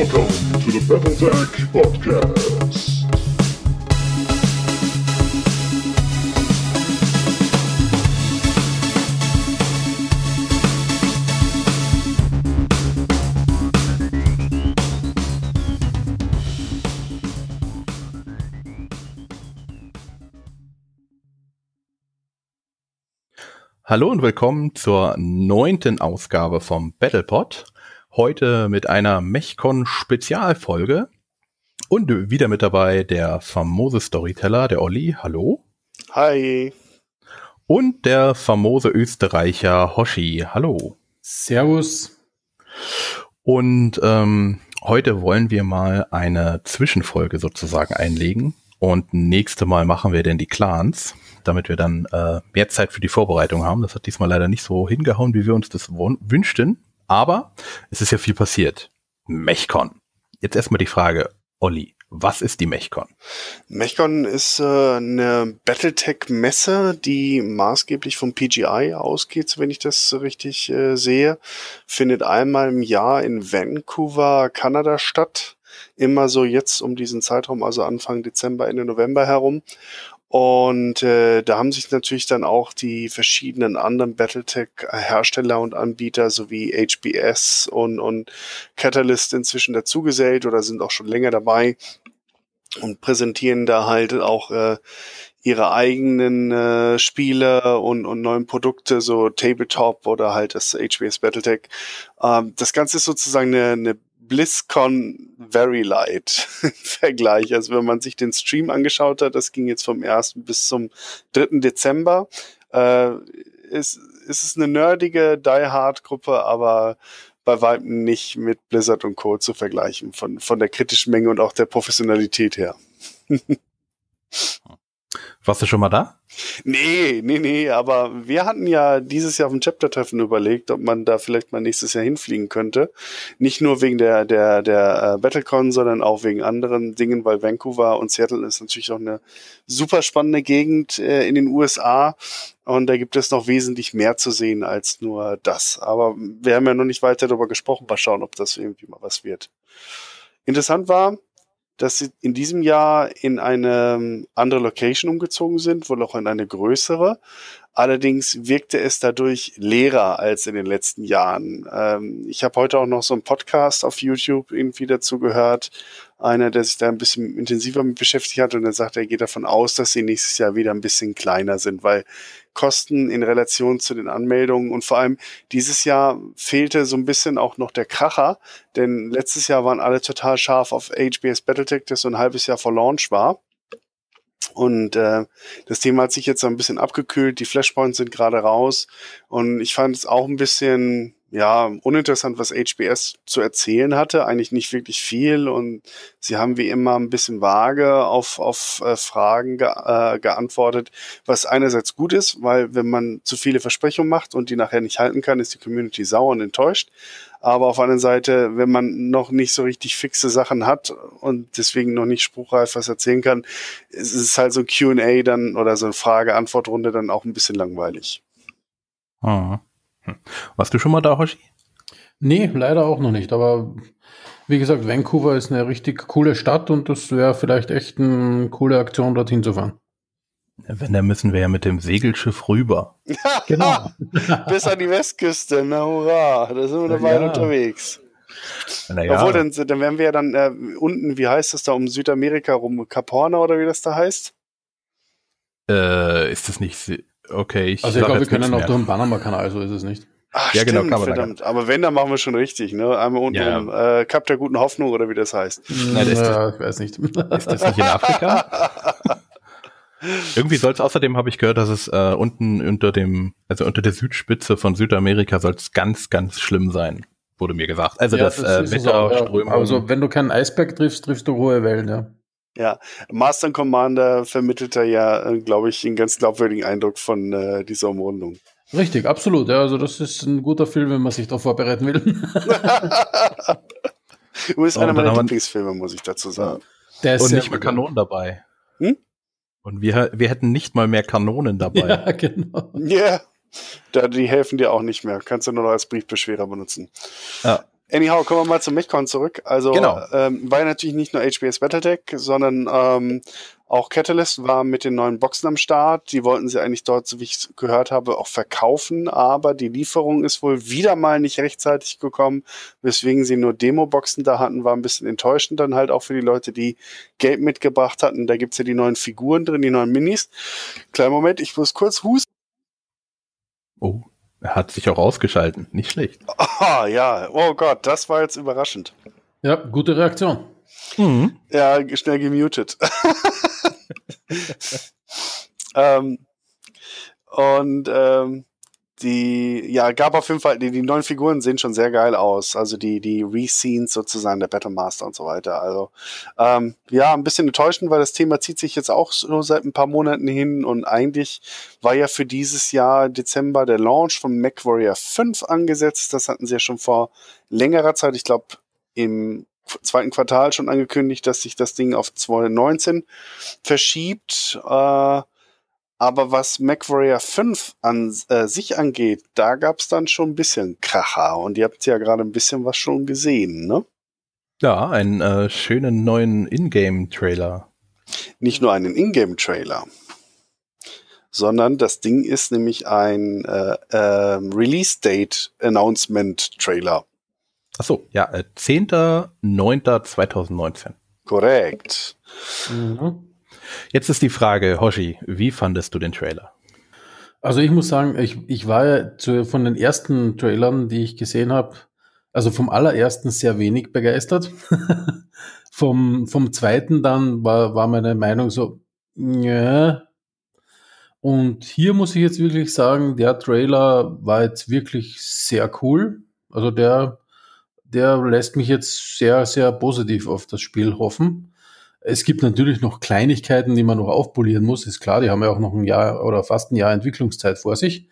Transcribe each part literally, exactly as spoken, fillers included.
Welcome to the Battletech Podcast. Hallo und willkommen zur neunten Ausgabe vom Battlepod. Heute mit einer Mechcon-Spezialfolge. Und wieder mit dabei der famose Storyteller, der Olli. Hallo. Hi. Und der famose Österreicher Hoshi. Hallo. Servus. Und ähm, heute wollen wir mal eine Zwischenfolge sozusagen einlegen. Und nächste Mal machen wir denn die Clans, damit wir dann äh, mehr Zeit für die Vorbereitung haben. Das hat diesmal leider nicht so hingehauen, wie wir uns das wünschten. Aber es ist ja viel passiert. Mechcon. Jetzt erstmal die Frage, Olli, was ist die Mechcon? Mechcon ist äh, eine Battletech-Messe, die maßgeblich vom P G I ausgeht, wenn ich das richtig äh, sehe. Findet einmal im Jahr in Vancouver, Kanada statt. Immer so jetzt um diesen Zeitraum, also Anfang Dezember, Ende November herum. Und äh, da haben sich natürlich dann auch die verschiedenen anderen Battletech-Hersteller und Anbieter sowie H B S und, und Catalyst inzwischen dazugesellt oder sind auch schon länger dabei und präsentieren da halt auch äh, ihre eigenen äh, Spiele und, und neuen Produkte, so Tabletop oder halt das H B S Battletech. Ähm, das Ganze ist sozusagen eine, eine BlizzCon Very Light im Vergleich. Also wenn man sich den Stream angeschaut hat, das ging jetzt vom ersten bis zum dritten Dezember. Äh, ist, ist es eine nerdige Die-Hard-Gruppe, aber bei weitem nicht mit Blizzard und Co. zu vergleichen, von, von der kritischen Menge und auch der Professionalität her. Warst du schon mal da? Nee, nee, nee, aber wir hatten ja dieses Jahr auf dem Chapter-Treffen überlegt, ob man da vielleicht mal nächstes Jahr hinfliegen könnte. Nicht nur wegen der der der äh, Battlecon, sondern auch wegen anderen Dingen, weil Vancouver und Seattle ist natürlich auch eine super spannende Gegend äh, in den U S A und da gibt es noch wesentlich mehr zu sehen als nur das. Aber wir haben ja noch nicht weiter darüber gesprochen, mal schauen, ob das irgendwie mal was wird. Interessant war, dass sie in diesem Jahr in eine andere Location umgezogen sind, wohl auch in eine größere. Allerdings wirkte es dadurch leerer als in den letzten Jahren. Ähm, ich habe heute auch noch so einen Podcast auf YouTube irgendwie dazu gehört. Einer, der sich da ein bisschen intensiver mit beschäftigt hat und der sagt, er geht davon aus, dass sie nächstes Jahr wieder ein bisschen kleiner sind, weil Kosten in Relation zu den Anmeldungen und vor allem dieses Jahr fehlte so ein bisschen auch noch der Kracher, denn letztes Jahr waren alle total scharf auf H B S Battletech, das so ein halbes Jahr vor Launch war. Und äh, das Thema hat sich jetzt so ein bisschen abgekühlt, die Flashpoints sind gerade raus und ich fand es auch ein bisschen ja uninteressant, was H B S zu erzählen hatte, eigentlich nicht wirklich viel und sie haben wie immer ein bisschen vage auf auf äh, Fragen ge äh, geantwortet, was einerseits gut ist, weil wenn man zu viele Versprechungen macht und die nachher nicht halten kann, ist die Community sauer und enttäuscht. Aber auf der anderen Seite, wenn man noch nicht so richtig fixe Sachen hat und deswegen noch nicht spruchreif was erzählen kann, ist es halt so ein Q and A dann oder so eine Frage-Antwort-Runde dann auch ein bisschen langweilig. Hm. Warst du schon mal da, Hoshi? Nee, leider auch noch nicht. Aber wie gesagt, Vancouver ist eine richtig coole Stadt und das wäre vielleicht echt eine coole Aktion, dorthin zu fahren. Wenn, dann müssen wir ja mit dem Segelschiff rüber. Genau. Bis an die Westküste, na hurra, da sind wir dabei Ja. unterwegs. Naja. Obwohl, dann, dann wären wir ja dann äh, unten, wie heißt das da, um Südamerika rum, Cap Horn oder wie das da heißt? Äh, ist das nicht... Se- okay, ich Also ich sag glaube, wir jetzt können nichts auch mehr. durch den Panama-Kanal, so ist es nicht. Ach, Ja, genau, stimmt, kann man verdammt. Aber wenn, dann machen wir schon richtig, ne? Einmal unten Ja. um äh, Kap der guten Hoffnung oder wie das heißt. Nein, das ist ja, ich weiß nicht. Ist das nicht in Afrika? Irgendwie soll es außerdem, habe ich gehört, dass es äh, unten unter dem, also unter der Südspitze von Südamerika soll es ganz, ganz schlimm sein, wurde mir gesagt. Also Ja, das, äh, ist es Wetter, auch, ja. Strömung. Also wenn du keinen Eisberg triffst, triffst du hohe Wellen, ja. Ja, Master and Commander vermittelt da ja, äh, glaube ich, einen ganz glaubwürdigen Eindruck von äh, dieser Umrundung. Richtig, absolut. Ja, also das ist ein guter Film, wenn man sich darauf vorbereiten will. Du bist Oh, einer und dann meiner haben wir- Lieblingsfilme, muss ich dazu sagen. Der ist Und sehr nicht mal gut. Kanonen dabei. Hm? Und wir, wir hätten nicht mal mehr Kanonen dabei. Ja, genau. Ja, yeah. Da, die helfen dir auch nicht mehr. Kannst du nur noch als Briefbeschwerer benutzen. Ja. Anyhow, kommen wir mal zum MechCon zurück. Also Genau. ähm, war ja natürlich nicht nur H B S Battletech, sondern ähm, auch Catalyst war mit den neuen Boxen am Start. Die wollten sie eigentlich dort, so wie ich es gehört habe, auch verkaufen, aber die Lieferung ist wohl wieder mal nicht rechtzeitig gekommen, weswegen sie nur Demo-Boxen da hatten, war ein bisschen enttäuschend dann halt auch für die Leute, die Geld mitgebracht hatten. Da gibt's ja die neuen Figuren drin, die neuen Minis. Kleinen Moment, ich muss kurz husten. Oh, er hat sich auch ausgeschalten. Nicht schlecht. Ah, ja, oh Gott, das war jetzt überraschend. Ja, gute Reaktion. Mhm. Ja, schnell gemutet. ähm, und ähm, die, ja, gab auf jeden Fall, die, die neuen Figuren sehen schon sehr geil aus. Also die, die Re-Scenes sozusagen, der Battlemaster und so weiter. Also, ähm, ja, ein bisschen enttäuschend, weil das Thema zieht sich jetzt auch so seit ein paar Monaten hin und eigentlich war ja für dieses Jahr Dezember der Launch von MechWarrior fünf angesetzt. Das hatten sie ja schon vor längerer Zeit, ich glaube, im zweiten Quartal schon angekündigt, dass sich das Ding auf zwanzig neunzehn verschiebt. Äh, aber was MechWarrior fünf an äh, sich angeht, da gab es dann schon ein bisschen Kracher. Und ihr habt ja gerade ein bisschen was schon gesehen, ne? Ja, einen äh, schönen neuen Ingame-Trailer. Nicht nur einen Ingame-Trailer, sondern das Ding ist nämlich ein äh, äh, Release-Date-Announcement-Trailer. Achso, ja, äh, zehnter neunter zweitausendneunzehn. Korrekt. Mhm. Jetzt ist die Frage, Hoshi, wie fandest du den Trailer? Also ich muss sagen, ich, ich war ja zu, von den ersten Trailern, die ich gesehen habe, also vom allerersten sehr wenig begeistert. vom, vom zweiten dann war, war meine Meinung so, ja. Und hier muss ich jetzt wirklich sagen, der Trailer war jetzt wirklich sehr cool. Also der, der lässt mich jetzt sehr, sehr positiv auf das Spiel hoffen. Es gibt natürlich noch Kleinigkeiten, die man noch aufpolieren muss, ist klar, die haben ja auch noch ein Jahr oder fast ein Jahr Entwicklungszeit vor sich.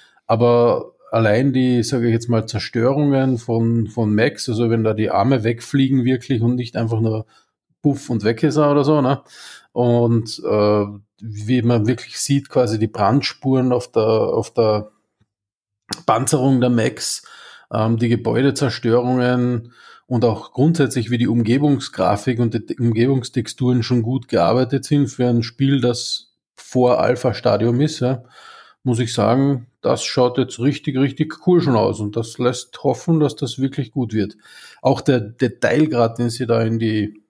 Aber allein die, sage ich jetzt mal, Zerstörungen von, von Mechs, also wenn da die Arme wegfliegen wirklich und nicht einfach nur puff und weg ist er oder so, ne? Und äh, wie man wirklich sieht, quasi die Brandspuren auf der, auf der Panzerung der Mechs, ähm, die Gebäudezerstörungen und auch grundsätzlich, wie die Umgebungsgrafik und die Umgebungstexturen schon gut gearbeitet sind für ein Spiel, das vor Alpha-Stadium ist, ja, muss ich sagen, das schaut jetzt richtig, richtig cool schon aus und das lässt hoffen, dass das wirklich gut wird. Auch der Detailgrad, den sie da in die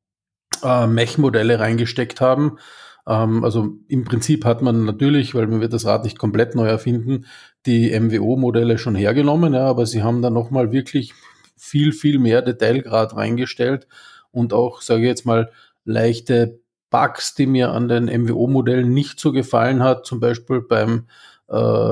äh, Mech-Modelle reingesteckt haben, ähm, also im Prinzip hat man natürlich, weil man wird das Rad nicht komplett neu erfinden, die M W O-Modelle schon hergenommen, ja, aber sie haben da nochmal wirklich viel, viel mehr Detailgrad reingestellt und auch, sage ich jetzt mal, leichte Bugs, die mir an den M W O-Modellen nicht so gefallen hat, zum Beispiel beim äh,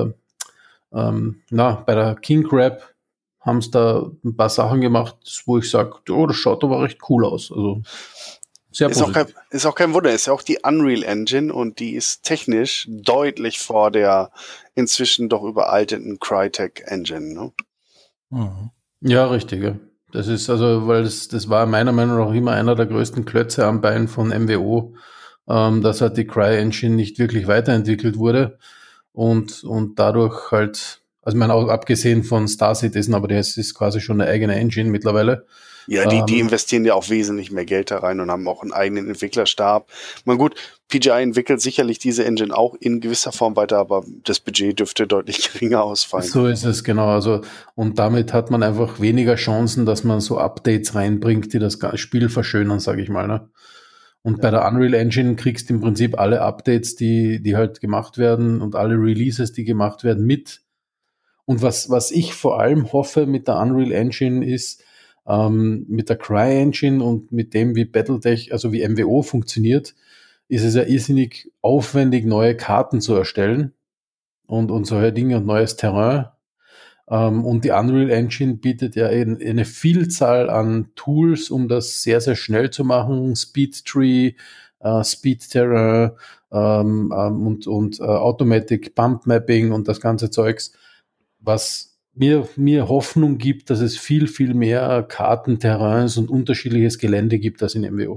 ähm, na, bei der King Crab haben sie da ein paar Sachen gemacht, wo ich sage, oh, das schaut aber recht cool aus. Also sehr Ist auch, positiv. kein, ist auch kein Wunder, ist ja auch die Unreal Engine und die ist technisch deutlich vor der inzwischen doch überalteten Crytek Engine, ne? Mhm. Ja, richtig. Ja. Das ist also, weil das, das war meiner Meinung nach immer einer der größten Klötze am Bein von M W O, ähm, dass halt die Cry-Engine nicht wirklich weiterentwickelt wurde und, und dadurch halt, also ich meine, auch abgesehen von Star Citizen, aber das ist quasi schon eine eigene Engine mittlerweile. Ja, die, die Ähm, investieren ja auch wesentlich mehr Geld da rein und haben auch einen eigenen Entwicklerstab. Man gut, P G I entwickelt sicherlich diese Engine auch in gewisser Form weiter, aber das Budget dürfte deutlich geringer ausfallen. So ist es, genau. Also, und damit hat man einfach weniger Chancen, dass man so Updates reinbringt, die das Spiel verschönern, sage ich mal. Ne? Und bei der Unreal Engine kriegst du im Prinzip alle Updates, die, die halt gemacht werden und alle Releases, die gemacht werden, mit. Und was, was ich vor allem hoffe mit der Unreal Engine ist, ähm, mit der Cry-Engine und mit dem, wie Battletech, also wie M W O funktioniert, ist es ja irrsinnig aufwendig, neue Karten zu erstellen und, und solche Dinge und neues Terrain. Ähm, und die Unreal Engine bietet ja eine, eine Vielzahl an Tools, um das sehr, sehr schnell zu machen. Speed Tree, äh, Speed Terrain ähm, ähm, und, und äh, Automatic Bump Mapping und das ganze Zeugs, was mir, mir Hoffnung gibt, dass es viel, viel mehr Karten, Terrains und unterschiedliches Gelände gibt als in M W O.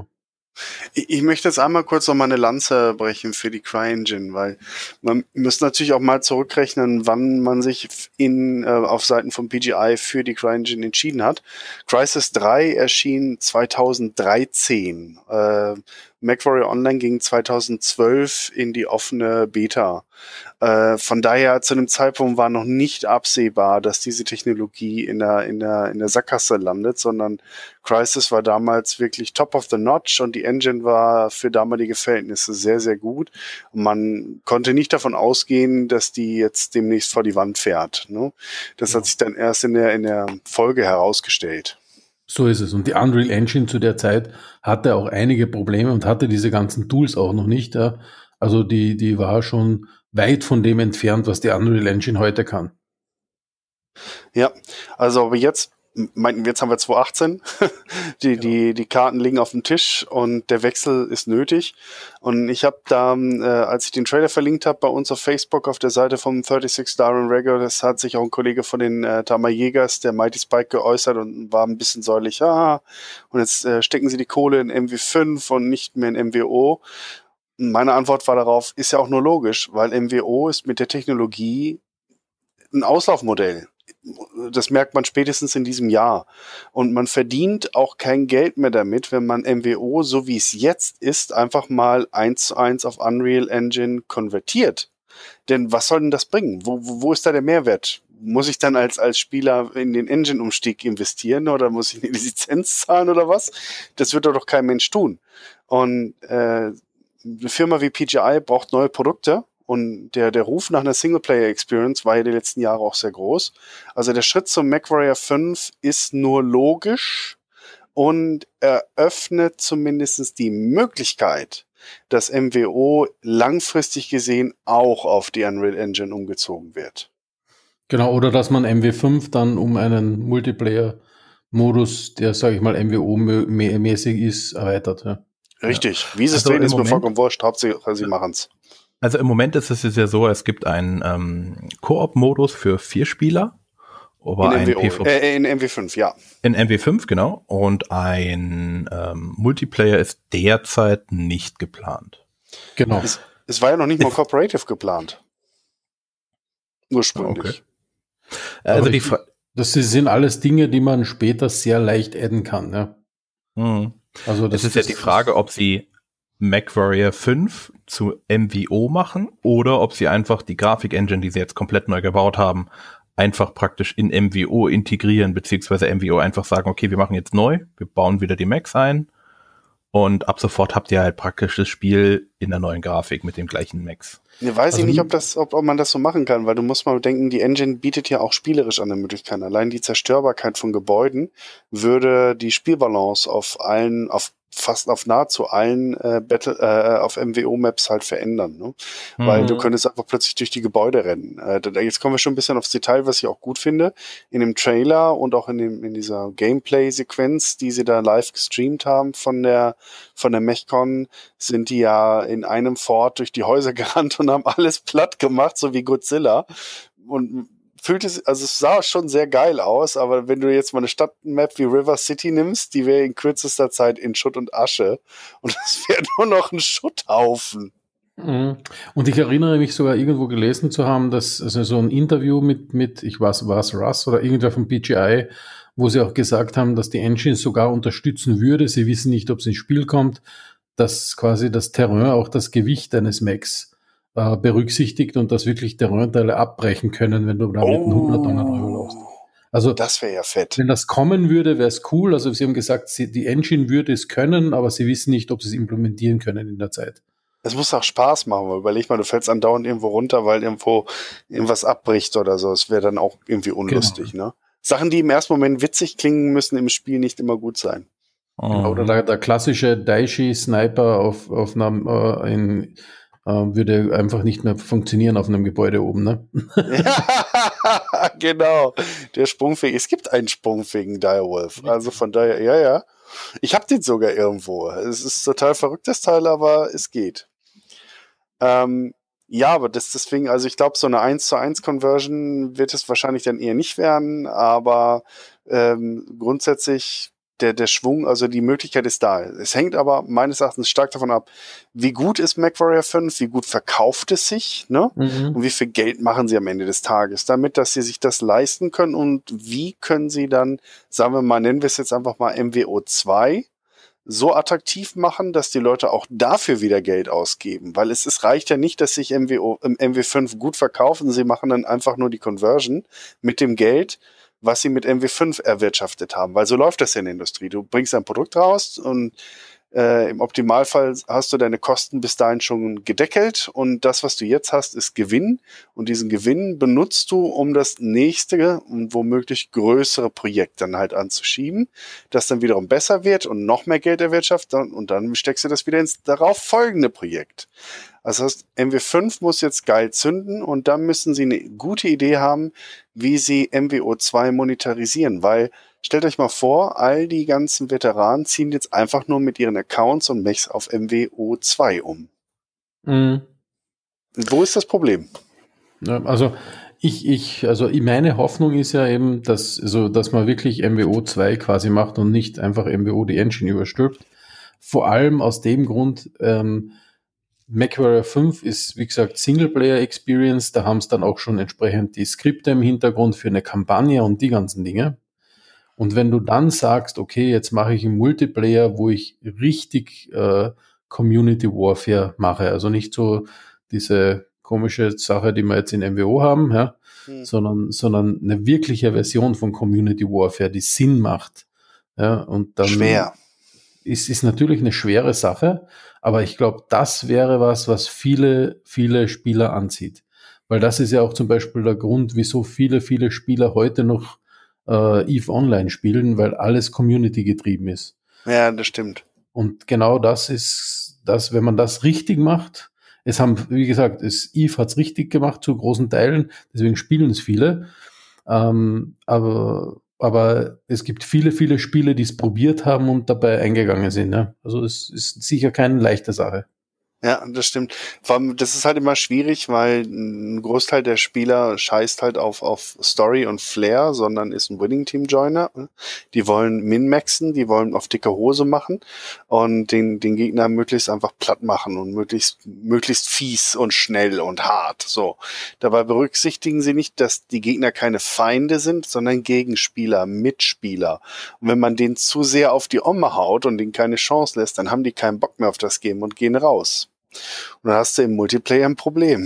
Ich, ich möchte jetzt einmal kurz noch mal eine Lanze brechen für die CryEngine, weil man muss natürlich auch mal zurückrechnen, wann man sich in, äh, auf Seiten von P G I für die CryEngine entschieden hat. Crysis drei erschien zweitausenddreizehn. Äh, MechWarrior Online ging zweitausendzwölf in die offene Beta. Äh, von daher zu einem Zeitpunkt war noch nicht absehbar, dass diese Technologie in der, in der, in der Sackgasse landet, sondern Crysis war damals wirklich top of the notch und die Engine war für damalige Verhältnisse sehr, sehr gut. Und man konnte nicht davon ausgehen, dass die jetzt demnächst vor die Wand fährt. Ne? Das ja. hat sich dann erst in der, in der Folge herausgestellt. So ist es. Und die Unreal Engine zu der Zeit hatte auch einige Probleme und hatte diese ganzen Tools auch noch nicht. Ja. Also die, die war schon weit von dem entfernt, was die Unreal Engine heute kann. Ja, also aber jetzt, meinten wir, jetzt haben wir zweitausendachtzehn, die, genau. die, die Karten liegen auf dem Tisch und der Wechsel ist nötig. Und ich habe da, äh, als ich den Trailer verlinkt habe, bei uns auf Facebook auf der Seite vom sechsunddreißig Darren Rager, das hat sich auch ein Kollege von den äh, Tama Jägers, der Mighty Spike, geäußert und war ein bisschen säuerlich, ah, und jetzt äh, stecken sie die Kohle in M W fünf und nicht mehr in M W O. Meine Antwort war darauf, ist ja auch nur logisch, weil M W O ist mit der Technologie ein Auslaufmodell. Das merkt man spätestens in diesem Jahr. Und man verdient auch kein Geld mehr damit, wenn man M W O, so wie es jetzt ist, einfach mal eins zu eins auf Unreal Engine konvertiert. Denn was soll denn das bringen? Wo, wo, wo ist da der Mehrwert? Muss ich dann als, als Spieler in den Engine-Umstieg investieren oder muss ich eine Lizenz zahlen oder was? Das wird doch kein Mensch tun. Und äh, eine Firma wie P G I braucht neue Produkte und der, der Ruf nach einer Singleplayer-Experience war ja die letzten Jahre auch sehr groß. Also der Schritt zum MechWarrior fünf ist nur logisch und eröffnet zumindest die Möglichkeit, dass M W O langfristig gesehen auch auf die Unreal Engine umgezogen wird. Genau, oder dass man M W fünf dann um einen Multiplayer-Modus, der, sage ich mal, M W O-mäßig ist, erweitert. Ja. Richtig. Wie sie es drehen, ist mir vollkommen wurscht. Hauptsache, sie machen's. Also im Moment ist es ja so, es gibt einen ähm, Koop-Modus für vier Spieler. In M W O, äh, in M W fünf, ja. In M W fünf, genau. Und ein ähm, Multiplayer ist derzeit nicht geplant. Genau. Es, es war ja noch nicht mal Cooperative geplant. Ursprünglich. Okay. Also die ich, das sind alles Dinge, die man später sehr leicht adden kann. Ja. Mhm. Also das, das ist ja die Frage, ob sie MechWarrior fünf zu M W O machen oder ob sie einfach die Grafik-Engine, die sie jetzt komplett neu gebaut haben, einfach praktisch in M W O integrieren, beziehungsweise M W O einfach sagen, okay, wir machen jetzt neu, wir bauen wieder die Mechs ein und ab sofort habt ihr halt praktisch das Spiel in der neuen Grafik mit den gleichen Mechs. Ne, weiß also, ich nicht, ob das, ob, ob man das so machen kann, weil du musst mal denken, die Engine bietet ja auch spielerisch eine Möglichkeit. Allein die Zerstörbarkeit von Gebäuden würde die Spielbalance auf allen, auf fast auf nahezu allen äh, Battle, äh, auf M W O-Maps halt verändern, ne? Mhm. Weil du könntest einfach plötzlich durch die Gebäude rennen. Äh, da, jetzt kommen wir schon ein bisschen aufs Detail, was ich auch gut finde. In dem Trailer und auch in dem in dieser Gameplay-Sequenz, die sie da live gestreamt haben von der von der MechCon, sind die ja in einem Fort durch die Häuser gerannt und haben alles platt gemacht, so wie Godzilla. Und fühlt es, also es sah schon sehr geil aus, aber wenn du jetzt mal eine Stadtmap wie River City nimmst, die wäre in kürzester Zeit in Schutt und Asche und es wäre nur noch ein Schutthaufen. Und ich erinnere mich sogar irgendwo gelesen zu haben, dass also so ein Interview mit, mit ich weiß, war es Russ oder irgendwer von P G I, wo sie auch gesagt haben, dass die Engine sogar unterstützen würde. Sie wissen nicht, ob es ins Spiel kommt, dass quasi das Terrain auch das Gewicht eines Mechs äh, berücksichtigt und dass wirklich Terrainteile abbrechen können, wenn du da mit oh, hundert Euro läufst. Also, das wäre ja fett. Wenn das kommen würde, wäre es cool. Also sie haben gesagt, sie, die Engine würde es können, aber sie wissen nicht, ob sie es implementieren können in der Zeit. Es muss auch Spaß machen, weil überleg mal, du fällst andauernd irgendwo runter, weil irgendwo irgendwas abbricht oder so. Es wäre dann auch irgendwie unlustig, genau. Ne? Sachen, die im ersten Moment witzig klingen, müssen im Spiel nicht immer gut sein. Mhm. Oder der, der klassische Daishi-Sniper auf, auf einem, äh, in, äh, würde einfach nicht mehr funktionieren auf einem Gebäude oben, ne? Ja, genau. Der sprungfähige. Es gibt einen sprungfähigen Direwolf. Also von daher, ja, ja. Ich habe den sogar irgendwo. Es ist total verrückt, das Teil, aber es geht. Ähm, ja, aber das deswegen, also ich glaube, so eine eins zu eins Conversion wird es wahrscheinlich dann eher nicht werden, aber ähm, grundsätzlich der, der Schwung, also die Möglichkeit ist da. Es hängt aber meines Erachtens stark davon ab, wie gut ist MechWarrior fünf, wie gut verkauft es sich, ne? Mhm. Und wie viel Geld machen sie am Ende des Tages, damit, dass sie sich das leisten können und wie können sie dann, sagen wir mal, nennen wir es jetzt einfach mal M W O zwei, so attraktiv machen, dass die Leute auch dafür wieder Geld ausgeben. Weil es, es reicht ja nicht, dass sich M W O, M W fünf gut verkaufen, sie machen dann einfach nur die Conversion mit dem Geld, was sie mit M W fünf erwirtschaftet haben. Weil so läuft das ja in der Industrie. Du bringst ein Produkt raus und äh, im Optimalfall hast du deine Kosten bis dahin schon gedeckelt und das, was du jetzt hast, ist Gewinn und diesen Gewinn benutzt du, um das nächste und womöglich größere Projekt dann halt anzuschieben, das dann wiederum besser wird und noch mehr Geld erwirtschaftet und dann steckst du das wieder ins darauf folgende Projekt. Also das heißt, M W fünf muss jetzt geil zünden und dann müssen sie eine gute Idee haben, wie sie M W O zwei monetarisieren, weil stellt euch mal vor, all die ganzen Veteranen ziehen jetzt einfach nur mit ihren Accounts und Mechs auf M W O zwei um. Mhm. Wo ist das Problem? Ja, also ich, ich, also meine Hoffnung ist ja eben, dass, also, dass man wirklich M W O zwei quasi macht und nicht einfach M W O die Engine überstülpt. Vor allem aus dem Grund, ähm, MechWarrior fünf ist, wie gesagt, Singleplayer-Experience, da haben es dann auch schon entsprechend die Skripte im Hintergrund für eine Kampagne und die ganzen Dinge. Und wenn du dann sagst, okay, jetzt mache ich einen Multiplayer, wo ich richtig äh, Community Warfare mache, also nicht so diese komische Sache, die wir jetzt in M W O haben, ja, hm. sondern, sondern eine wirkliche Version von Community Warfare, die Sinn macht. Ja, und dann Schwer. Ist, ist natürlich eine schwere Sache, aber ich glaube, das wäre was, was viele, viele Spieler anzieht. Weil das ist ja auch zum Beispiel der Grund, wieso viele, viele Spieler heute noch äh, EVE Online spielen, weil alles Community getrieben ist. Ja, das stimmt. Und genau das ist das, wenn man das richtig macht. Es haben, wie gesagt, es, EVE hat's richtig gemacht zu großen Teilen, deswegen spielen es viele. Ähm, aber Aber es gibt viele, viele Spiele, die es probiert haben und dabei eingegangen sind. Ja? Also es ist sicher keine leichte Sache. Ja, das stimmt. Vor allem, das ist halt immer schwierig, weil ein Großteil der Spieler scheißt halt auf, auf Story und Flair, sondern ist ein Winning-Team-Joiner. Die wollen min-maxen, die wollen auf dicke Hose machen und den, den Gegner möglichst einfach platt machen und möglichst, möglichst fies und schnell und hart. So. Dabei berücksichtigen sie nicht, dass die Gegner keine Feinde sind, sondern Gegenspieler, Mitspieler. Und wenn man denen zu sehr auf die Omme haut und denen keine Chance lässt, dann haben die keinen Bock mehr auf das Game und gehen raus. Und dann hast du im Multiplayer ein Problem.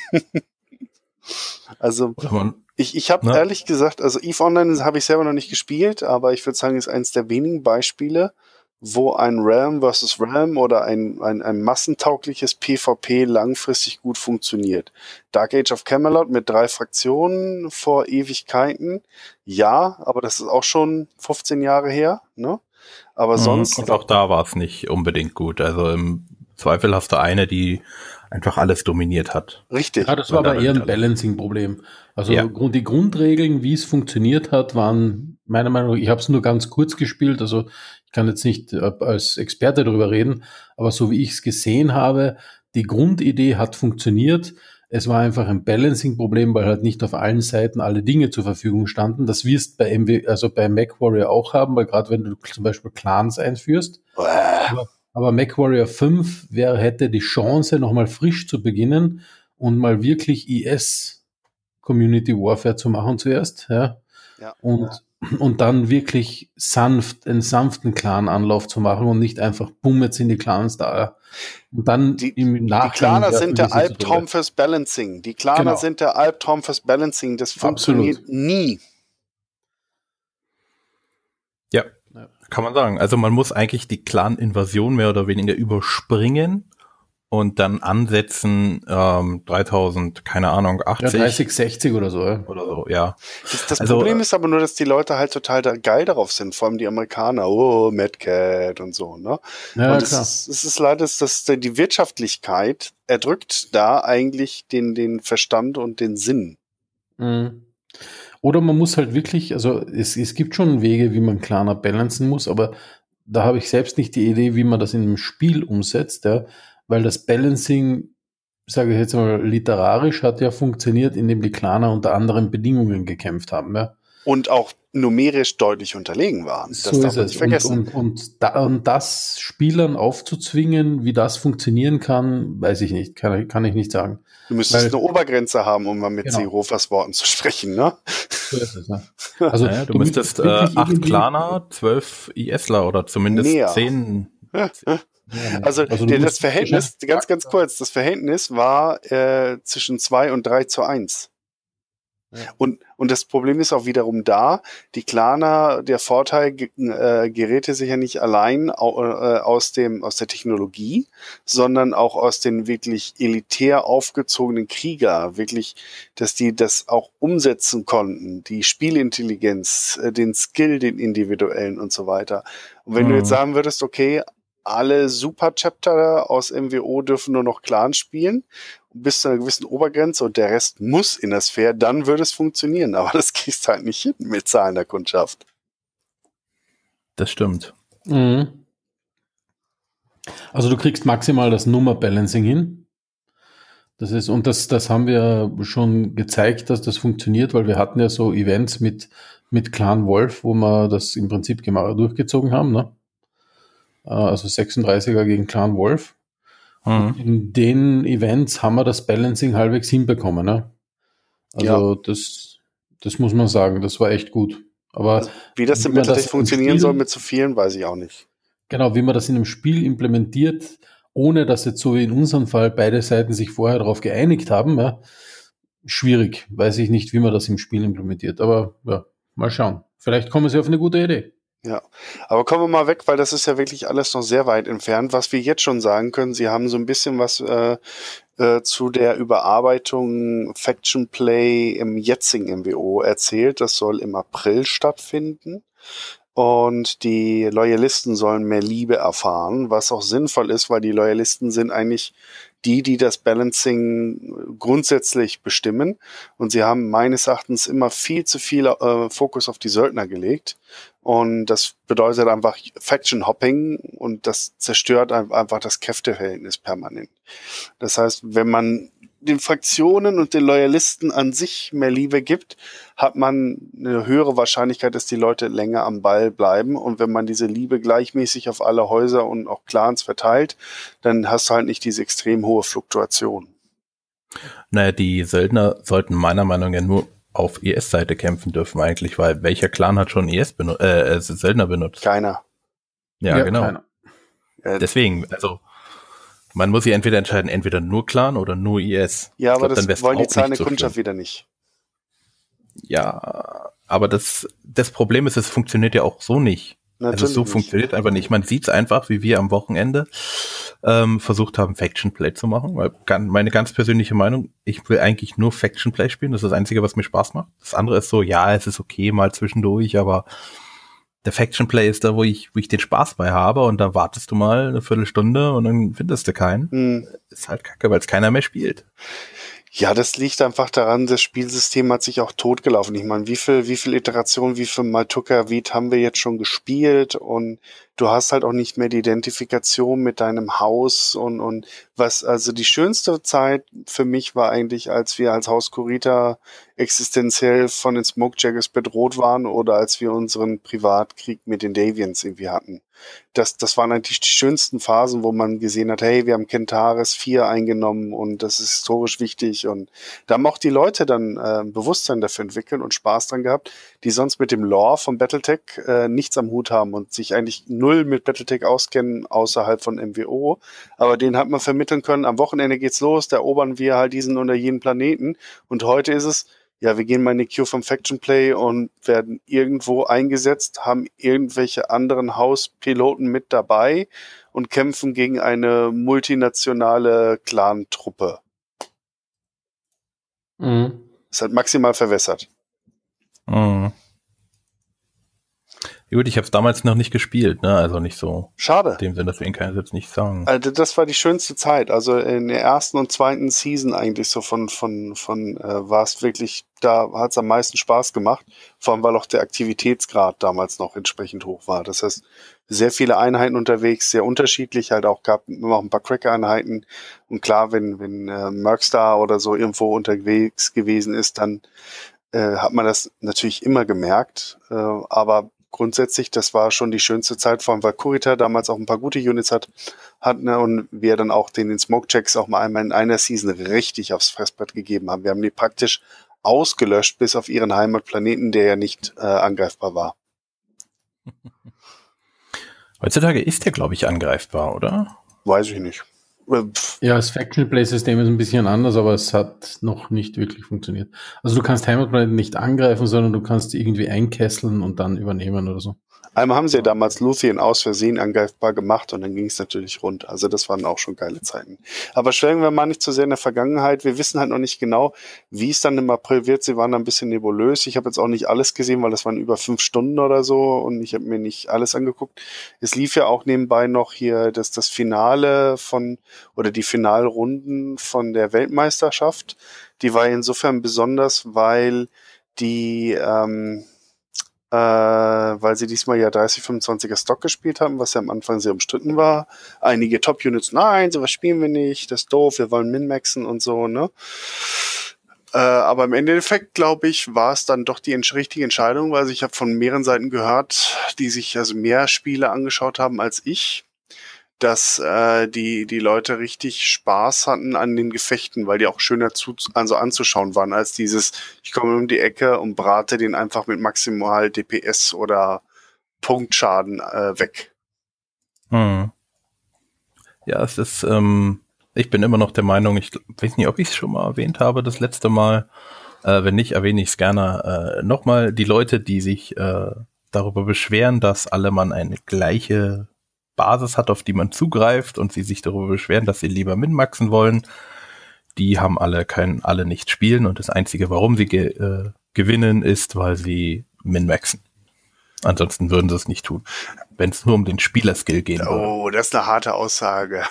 Also ich, ich habe ehrlich gesagt, also EVE Online habe ich selber noch nicht gespielt, aber ich würde sagen, ist eines der wenigen Beispiele, wo ein Realm versus Realm oder ein, ein, ein massentaugliches PvP langfristig gut funktioniert. Dark Age of Camelot mit drei Fraktionen vor Ewigkeiten, ja, aber das ist auch schon fünfzehn Jahre her, ne? Aber mhm, sonst... Und auch da war es nicht unbedingt gut, also im Zweifel hast du eine, die einfach alles dominiert hat. Richtig. Ja, das war aber eher ein Balancing-Problem. Also ja. Die Grundregeln, wie es funktioniert hat, waren meiner Meinung nach, ich habe es nur ganz kurz gespielt, also ich kann jetzt nicht als Experte darüber reden, aber so wie ich es gesehen habe, die Grundidee hat funktioniert. Es war einfach ein Balancing-Problem, weil halt nicht auf allen Seiten alle Dinge zur Verfügung standen. Das wirst bei M W, also bei MechWarrior auch haben, weil gerade wenn du zum Beispiel Clans einführst, aber Aber MechWarrior fünf wäre, hätte die Chance, nochmal frisch zu beginnen und mal wirklich I S Community Warfare zu machen zuerst, ja. ja und, ja. und dann wirklich sanft, einen sanften Clan-Anlauf zu machen und nicht einfach, bumm, jetzt sind die Clans da. Und dann die, im Nachhinein. Die Claner sind der Albtraum fürs Balancing. Die Claner genau. sind der Albtraum fürs Balancing. Das funktioniert Absolut. nie. Ja. Ja. Kann man sagen. Also man muss eigentlich die Clan-Invasion mehr oder weniger überspringen und dann ansetzen ähm, dreitausend, keine Ahnung, achtzig. Ja, dreißig, sechzig oder so. Ja. Oder so, ja. Das, das also, Problem ist aber nur, dass die Leute halt total da geil darauf sind, vor allem die Amerikaner, oh, Mad Cat und so, ne? Ja, und es ist, es ist leider, dass die Wirtschaftlichkeit erdrückt da eigentlich den, den Verstand und den Sinn. Mhm. Oder man muss halt wirklich, also es, es gibt schon Wege, wie man Claner balancen muss, aber da habe ich selbst nicht die Idee, wie man das in einem Spiel umsetzt, ja, weil das Balancing, sage ich jetzt mal literarisch, hat ja funktioniert, indem die Claner unter anderen Bedingungen gekämpft haben, ja. Und auch numerisch deutlich unterlegen waren. Das So darf ist man es. nicht vergessen. Und, und, und, da, und das Spielern aufzuzwingen, wie das funktionieren kann, weiß ich nicht, kann, kann ich nicht sagen. Du müsstest Weil- eine Obergrenze haben, um mal mit Genau. Seehofers Worten zu sprechen, ne? So ist es, ne? Also Naja, du, müsstest äh, wirklich acht irgendwie- Claner, zwölf ISler oder zumindest Mehr. zehn. Also, Also du der, das musst Verhältnis, wahrscheinlich- ganz, ganz kurz, das Verhältnis war äh, zwischen zwei und drei zu eins. Ja. Und, und das Problem ist auch wiederum da, die Claner, der Vorteil ge- äh, geräte sich ja nicht allein au, äh, aus dem, aus der Technologie, sondern auch aus den wirklich elitär aufgezogenen Krieger, wirklich, dass die das auch umsetzen konnten, die Spielintelligenz, äh, den Skill, den individuellen und so weiter. Und wenn Mhm. du jetzt sagen würdest, okay, alle Super-Chapter aus M W O dürfen nur noch Clan spielen, bis zu einer gewissen Obergrenze und der Rest muss in das Fair, dann würde es funktionieren. Aber das kriegst du halt nicht hin mit zahlender Kundschaft. Das stimmt. Mhm. Also du kriegst maximal das Nummer-Balancing hin. Das ist, und das, das haben wir schon gezeigt, dass das funktioniert, weil wir hatten ja so Events mit, mit Clan Wolf, wo wir das im Prinzip gemacht, durchgezogen haben, ne? Also sechsunddreißiger gegen Clan Wolf. Mhm. In den Events haben wir das Balancing halbwegs hinbekommen, ne? Also das, das muss man sagen, das war echt gut. Aber Wie das im wie man Battletech im funktionieren Spiel- soll mit zu vielen, weiß ich auch nicht. Genau, wie man das in einem Spiel implementiert, ohne dass jetzt so wie in unserem Fall beide Seiten sich vorher darauf geeinigt haben, ja, schwierig. Weiß ich nicht, wie man das im Spiel implementiert. Aber ja, mal schauen. Vielleicht kommen sie auf eine gute Idee. Ja, aber kommen wir mal weg, weil das ist ja wirklich alles noch sehr weit entfernt. Was wir jetzt schon sagen können, Sie haben so ein bisschen was äh, äh, zu der Überarbeitung Faction Play im jetzigen M W O erzählt. Das soll im April stattfinden. Und die Loyalisten sollen mehr Liebe erfahren, was auch sinnvoll ist, weil die Loyalisten sind eigentlich die, die das Balancing grundsätzlich bestimmen. Und sie haben meines Erachtens immer viel zu viel äh, Fokus auf die Söldner gelegt. Und das bedeutet einfach Faction Hopping und das zerstört einfach das Kräfteverhältnis permanent. Das heißt, wenn man den Fraktionen und den Loyalisten an sich mehr Liebe gibt, hat man eine höhere Wahrscheinlichkeit, dass die Leute länger am Ball bleiben. Und wenn man diese Liebe gleichmäßig auf alle Häuser und auch Clans verteilt, dann hast du halt nicht diese extrem hohe Fluktuation. Naja, die Söldner sollten meiner Meinung nach nur auf I S-Seite kämpfen dürfen eigentlich, weil welcher Clan hat schon I S benutzt, äh, Söldner benutzt? Keiner. Ja, genau. keiner. Äh, Deswegen, also man muss sich entweder entscheiden, entweder nur Clan oder nur I S. ja, Ich aber glaub, dann das wär's wollen die auch zahlende nicht so Kundschaft schlimm. wieder nicht. Ja, aber das, das Problem ist, es funktioniert ja auch so nicht. Natürlich also so nicht. funktioniert einfach nicht. Man sieht es einfach, wie wir am Wochenende ähm, versucht haben, Faction Play zu machen. Weil gan- meine ganz persönliche Meinung, ich will eigentlich nur Faction Play spielen. Das ist das Einzige, was mir Spaß macht. Das andere ist so, ja, es ist okay mal zwischendurch, aber der Faction Play ist da, wo ich, wo ich den Spaß bei habe und da wartest du mal eine Viertelstunde und dann findest du keinen. Hm. Ist halt kacke, weil es keiner mehr spielt. Ja, das liegt einfach daran, das Spielsystem hat sich auch totgelaufen. Ich meine, wie viel, wie viel Iterationen, wie viel Maltuka-Viet haben wir jetzt schon gespielt und du hast halt auch nicht mehr die Identifikation mit deinem Haus und, und was, also die schönste Zeit für mich war eigentlich, als wir als Haus Kurita existenziell von den Smokejaggers bedroht waren oder als wir unseren Privatkrieg mit den Davians irgendwie hatten. Das, das waren eigentlich die schönsten Phasen, wo man gesehen hat, hey, wir haben Kentaris vier eingenommen und das ist historisch wichtig und da haben auch die Leute dann äh, Bewusstsein dafür entwickelt und Spaß dran gehabt, die sonst mit dem Lore von Battletech äh, nichts am Hut haben und sich eigentlich null mit Battletech auskennen außerhalb von M W O, aber denen hat man vermitteln können, am Wochenende geht's los, da erobern wir halt diesen oder jenen Planeten und heute ist es, ja, wir gehen mal in die Queue vom Faction Play und werden irgendwo eingesetzt, haben irgendwelche anderen Hauspiloten mit dabei und kämpfen gegen eine multinationale Clan-Truppe. Mhm. Das hat maximal verwässert. Mhm. Gut, ich habe es damals noch nicht gespielt, ne? Also nicht so Schade. in dem Sinne, deswegen kann ich jetzt nicht sagen. Also das war die schönste Zeit. Also in der ersten und zweiten Season eigentlich so von, von, von äh, war es wirklich, da hat es am meisten Spaß gemacht. Vor allem, weil auch der Aktivitätsgrad damals noch entsprechend hoch war. Das heißt, sehr viele Einheiten unterwegs, sehr unterschiedlich, halt auch gab immer noch ein paar Cracker-Einheiten. Und klar, wenn, wenn äh, Mercstar oder so irgendwo unterwegs gewesen ist, dann äh, hat man das natürlich immer gemerkt, äh, aber grundsätzlich, das war schon die schönste Zeit, vor allem weil Kurita damals auch ein paar gute Units hat, hat ne, und wir dann auch den, den Smoke-Checks auch mal einmal in einer Season richtig aufs Fressbrett gegeben haben. Wir haben die praktisch ausgelöscht bis auf ihren Heimatplaneten, der ja nicht äh, angreifbar war. Heutzutage ist der, glaube ich, angreifbar, oder? Weiß ich nicht. Ja, das Faction-Play-System ist ein bisschen anders, aber es hat noch nicht wirklich funktioniert. Also du kannst Heimatplaneten nicht angreifen, sondern du kannst die irgendwie einkesseln und dann übernehmen oder so. Einmal haben sie ja damals Luthien aus Versehen angreifbar gemacht und dann ging es natürlich rund. Also das waren auch schon geile Zeiten. Aber schwelgen wir mal nicht zu sehr in der Vergangenheit. Wir wissen halt noch nicht genau, wie es dann im April wird. Sie waren da ein bisschen nebulös. Ich habe jetzt auch nicht alles gesehen, weil das waren über fünf Stunden oder so und ich habe mir nicht alles angeguckt. Es lief ja auch nebenbei noch hier das, das Finale von, oder die Finalrunden von der Weltmeisterschaft. Die war insofern besonders, weil die, ähm, Äh, weil sie diesmal ja dreißig fünfundzwanziger Stock gespielt haben, was ja am Anfang sehr umstritten war. Einige Top-Units, nein, sowas spielen wir nicht, das ist doof, wir wollen Min-Maxen und so, ne? Äh, aber im Endeffekt, glaube ich, war es dann doch die richtige Entscheidung, weil ich habe von mehreren Seiten gehört, die sich also mehr Spiele angeschaut haben als ich, dass äh, die die Leute richtig Spaß hatten an den Gefechten, weil die auch schöner zu, also anzuschauen waren, als dieses, ich komme um die Ecke und brate den einfach mit maximal D P S oder Punktschaden äh, weg. Hm. Ja, es ist, ähm, ich bin immer noch der Meinung, ich weiß nicht, ob ich es schon mal erwähnt habe, das letzte Mal, äh, wenn nicht, erwähne ich es gerne äh, nochmal, die Leute, die sich äh, darüber beschweren, dass alle man eine gleiche Basis hat, auf die man zugreift und sie sich darüber beschweren, dass sie lieber min-maxen wollen, die haben alle kein, alle nicht spielen und das Einzige, warum sie ge, äh, gewinnen, ist, weil sie min-maxen. Ansonsten würden sie es nicht tun, wenn es nur um den Spielerskill gehen würde. Oh, das ist eine harte Aussage.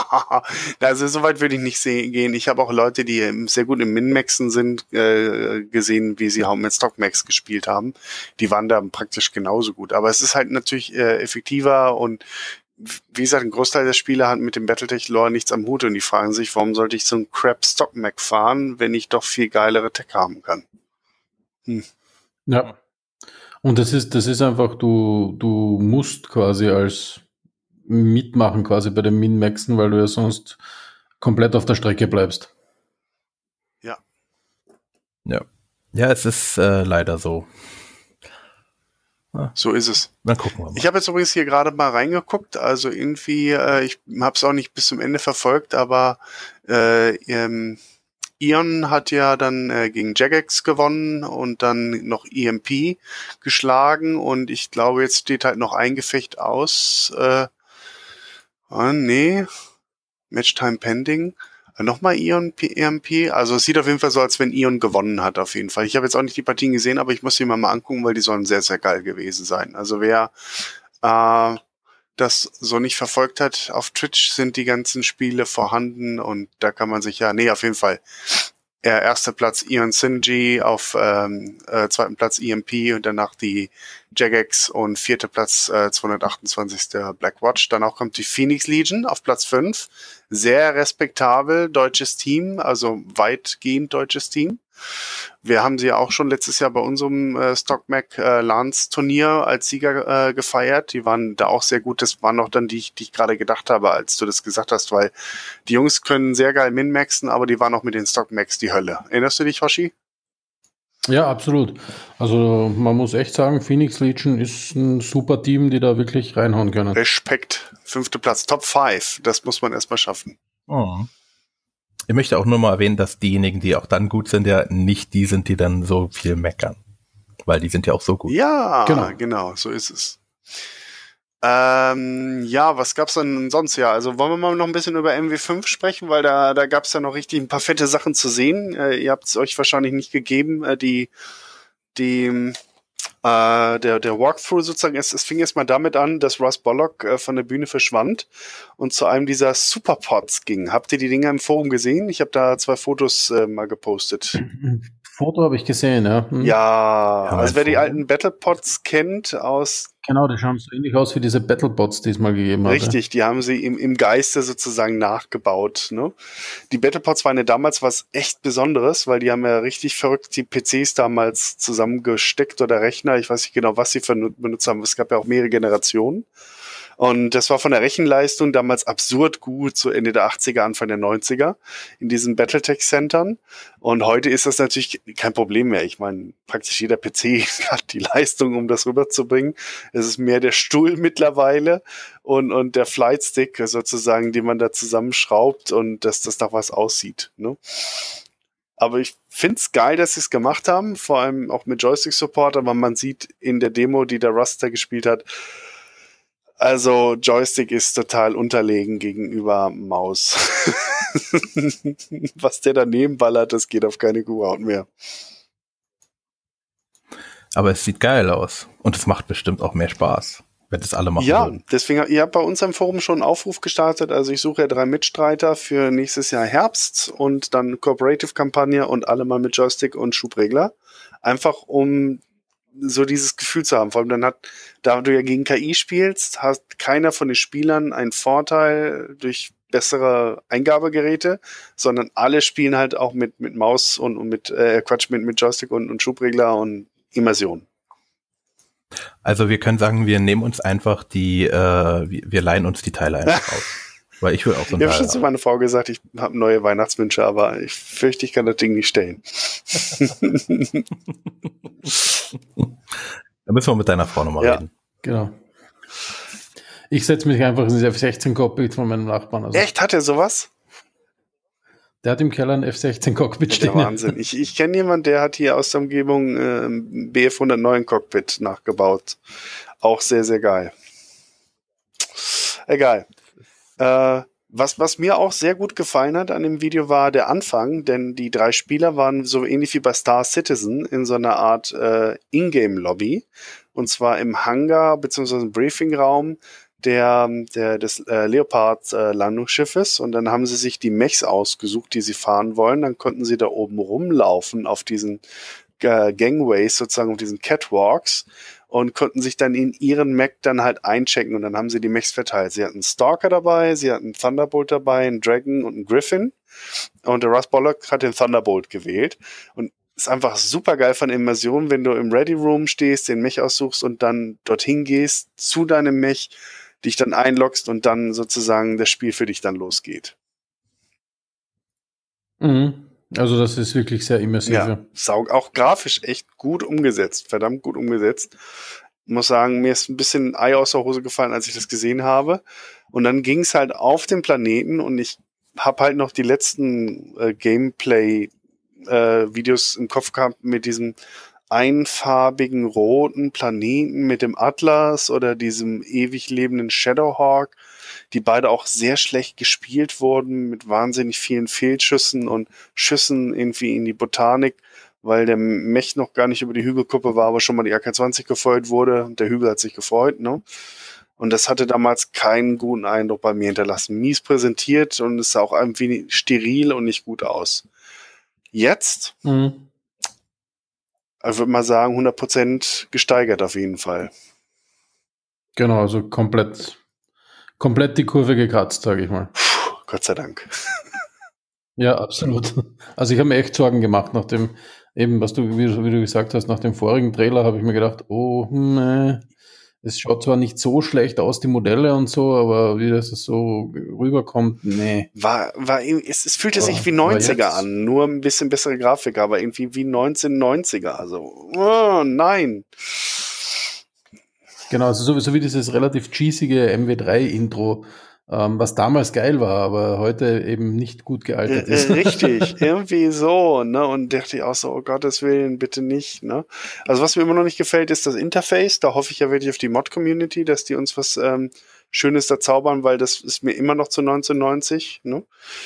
Also so weit würde ich nicht sehen, gehen. Ich habe auch Leute, die sehr gut im Min-Maxen sind, äh, gesehen, wie sie auch mit Stockmax gespielt haben. Die waren da praktisch genauso gut. Aber es ist halt natürlich äh, effektiver und wie gesagt, ein Großteil der Spieler hat mit dem Battletech-Lore nichts am Hut und die fragen sich, warum sollte ich so einen Crap Stockmac fahren, wenn ich doch viel geilere Tech haben kann. Hm. Ja. Und das ist, das ist einfach, du, du musst quasi als mitmachen quasi bei dem Min-Maxen, weil du ja sonst komplett auf der Strecke bleibst. Ja. Ja. Ja, es ist äh, leider so. Ah. So ist es. Dann gucken wir mal. Ich habe jetzt übrigens hier gerade mal reingeguckt, also irgendwie, äh, ich habe es auch nicht bis zum Ende verfolgt, aber äh, ähm, Ion hat ja dann äh, gegen Jagex gewonnen und dann noch E M P geschlagen und ich glaube, jetzt steht halt noch ein Gefecht aus. Äh, oh, nee, Matchtime Pending. Nochmal Ion E M P. Also es sieht auf jeden Fall so, als wenn Ion gewonnen hat, auf jeden Fall. Ich habe jetzt auch nicht die Partien gesehen, aber ich muss die mal, mal angucken, weil die sollen sehr, sehr geil gewesen sein. Also wer äh, das so nicht verfolgt hat, auf Twitch sind die ganzen Spiele vorhanden und da kann man sich ja, nee, auf jeden Fall. Äh, erster Platz Ion Synergy, auf ähm, äh, zweiten Platz E M P und danach die Jagex und vierter Platz äh, zweihundertachtundzwanzig. Black Watch. Danach kommt die Phoenix Legion auf Platz fünf. Sehr respektabel deutsches Team, also weitgehend deutsches Team. Wir haben sie ja auch schon letztes Jahr bei unserem äh, StockMac äh, Lance Turnier als Sieger äh, gefeiert. Die waren da auch sehr gut. Das waren auch dann die, die ich gerade gedacht habe, als du das gesagt hast, weil die Jungs können sehr geil min-maxen, aber die waren auch mit den StockMacs die Hölle. Erinnerst du dich, Hoshi? Ja, absolut. Also man muss echt sagen, Phoenix Legion ist ein super Team, die da wirklich reinhauen können. Respekt. Fünfter Platz, Top fünf. Das muss man erstmal schaffen. Oh. Ich möchte auch nur mal erwähnen, dass diejenigen, die auch dann gut sind, ja nicht die sind, die dann so viel meckern. Weil die sind ja auch so gut. Ja, genau, Genau. so ist es. Ähm, ja, was gab's denn sonst? Ja, also wollen wir mal noch ein bisschen über M W fünf sprechen, weil da da gab's ja noch richtig ein paar fette Sachen zu sehen. Äh, ihr habt es euch wahrscheinlich nicht gegeben, äh, die die äh, der der Walkthrough sozusagen. Es, es fing jetzt mal damit an, dass Russ Bollock äh, von der Bühne verschwand und zu einem dieser Superpods ging. Habt ihr die Dinger im Forum gesehen? Ich habe da zwei Fotos äh, mal gepostet. Foto habe ich gesehen, ja. Hm. Ja, Haben wir also wer ein die Foto? alten Battlepods kennt aus Genau, die schauen so ähnlich aus wie diese Battlebots, die es mal gegeben hat. Richtig, die haben sie im, im Geiste sozusagen nachgebaut. Ne? Die Battlepods waren ja damals was echt Besonderes, weil die haben ja richtig verrückt die P Cs damals zusammengesteckt oder Rechner. Ich weiß nicht genau, was sie für benutzt haben. Es gab ja auch mehrere Generationen. Und das war von der Rechenleistung damals absurd gut, so Ende der achtziger, Anfang der neunziger in diesen Battletech-Centern. Und heute ist das natürlich kein Problem mehr. Ich meine, praktisch jeder P C hat die Leistung, um das rüberzubringen. Es ist mehr der Stuhl mittlerweile und, und der Flightstick sozusagen, den man da zusammenschraubt und dass das nach was aussieht. Ne? Aber ich find's geil, dass sie es gemacht haben, vor allem auch mit Joystick-Support, aber man sieht in der Demo, die der Ruster gespielt hat, also Joystick ist total unterlegen gegenüber Maus. Was der daneben ballert, das geht auf keine Kuhhaut mehr. Aber es sieht geil aus. Und es macht bestimmt auch mehr Spaß, wenn das alle machen Ja, würden. deswegen, ihr habt bei uns im Forum schon einen Aufruf gestartet. Also ich suche ja drei Mitstreiter für nächstes Jahr Herbst und dann Cooperative-Kampagne und alle mal mit Joystick und Schubregler. Einfach um so dieses Gefühl zu haben. Vor allem dann hat, da du ja gegen K I spielst, hat keiner von den Spielern einen Vorteil durch bessere Eingabegeräte, sondern alle spielen halt auch mit, mit Maus und, und mit, äh, Quatsch, mit, mit Joystick und, und Schubregler und Immersion. Also wir können sagen, wir nehmen uns einfach die, äh, wir, wir leihen uns die Teile einfach aus. Weil ich will auch so ein Ich habe Teil schon zu haben. meiner Frau gesagt, ich habe neue Weihnachtswünsche, aber ich fürchte, ich kann das Ding nicht stellen. Da müssen wir mit deiner Frau nochmal Ja. reden. Genau. Ich setze mich einfach in das F sechzehn Cockpit von meinem Nachbarn. Also Echt? Hat er sowas? der hat im Keller ein F sechzehn Cockpit Der stehen. Wahnsinn. Ich, ich kenne jemanden, der hat hier aus der Umgebung äh, B F hundertneun Cockpit nachgebaut. Auch sehr, sehr geil. Egal. Äh, was, was mir auch sehr gut gefallen hat an dem Video war der Anfang, denn die drei Spieler waren so ähnlich wie bei Star Citizen in so einer Art äh, Ingame-Lobby. Und zwar im Hangar bzw. im Briefingraum der, der des äh, Leopard-Landungsschiffes. Und dann haben sie sich die Mechs ausgesucht, die sie fahren wollen. Dann konnten sie da oben rumlaufen auf diesen äh, Gangways, sozusagen auf diesen Catwalks. Und konnten sich dann in ihren Mech dann halt einchecken und dann haben sie die Mechs verteilt. Sie hatten einen Stalker dabei, sie hatten einen Thunderbolt dabei, einen Dragon und einen Griffin. Und der Russ Bollock hat den Thunderbolt gewählt. Und ist einfach super geil von Immersion, wenn du im Ready Room stehst, den Mech aussuchst und dann dorthin gehst, zu deinem Mech, dich dann einloggst und dann sozusagen das Spiel für dich dann losgeht. Mhm. Also das ist wirklich sehr immersiv. Ja, saug, auch grafisch echt gut umgesetzt, verdammt gut umgesetzt. Ich muss sagen, mir ist ein bisschen Ei aus der Hose gefallen, als ich das gesehen habe. Und dann ging es halt auf den Planeten und ich habe halt noch die letzten äh, Gameplay-Videos äh, im Kopf gehabt mit diesem einfarbigen roten Planeten mit dem Atlas oder diesem ewig lebenden Shadowhawk, die beide auch sehr schlecht gespielt wurden mit wahnsinnig vielen Fehlschüssen und Schüssen irgendwie in die Botanik, weil der Mech noch gar nicht über die Hügelkuppe war, aber schon mal die A K zwanzig gefeuert wurde und der Hügel hat sich gefreut, ne? Und das hatte damals keinen guten Eindruck bei mir hinterlassen. Mies präsentiert und es sah auch irgendwie steril und nicht gut aus. Jetzt, Mhm. ich würde mal sagen, hundert Prozent gesteigert auf jeden Fall. Genau, also komplett, komplett die Kurve gekratzt, sage ich mal. Puh, Gott sei Dank. Ja, absolut. Also ich habe mir echt Sorgen gemacht nach dem, eben was du, wie, du- wie du gesagt hast, nach dem vorigen Trailer habe ich mir gedacht, oh, nee, es schaut zwar nicht so schlecht aus, die Modelle und so, aber wie das so rüberkommt, nee. War, war, irgendwie- es, es fühlte sich Oh, wie aber neunziger jetzt- an, nur ein bisschen bessere Grafik, aber irgendwie wie neunzehnhundertneunziger. Also, oh, nein. Genau, also so, so wie dieses relativ cheesige M W drei Intro, ähm, was damals geil war, aber heute eben nicht gut Äh, gealtert äh, ist. richtig, irgendwie so, ne? Und dachte ich auch so, oh Gottes Willen, bitte nicht, ne? Also was mir immer noch nicht gefällt, ist das Interface. Da hoffe ich ja wirklich auf die Mod-Community, dass die uns was ähm, Schönes da zaubern, weil das ist mir immer noch zu neunzehnhundertneunzig, ne?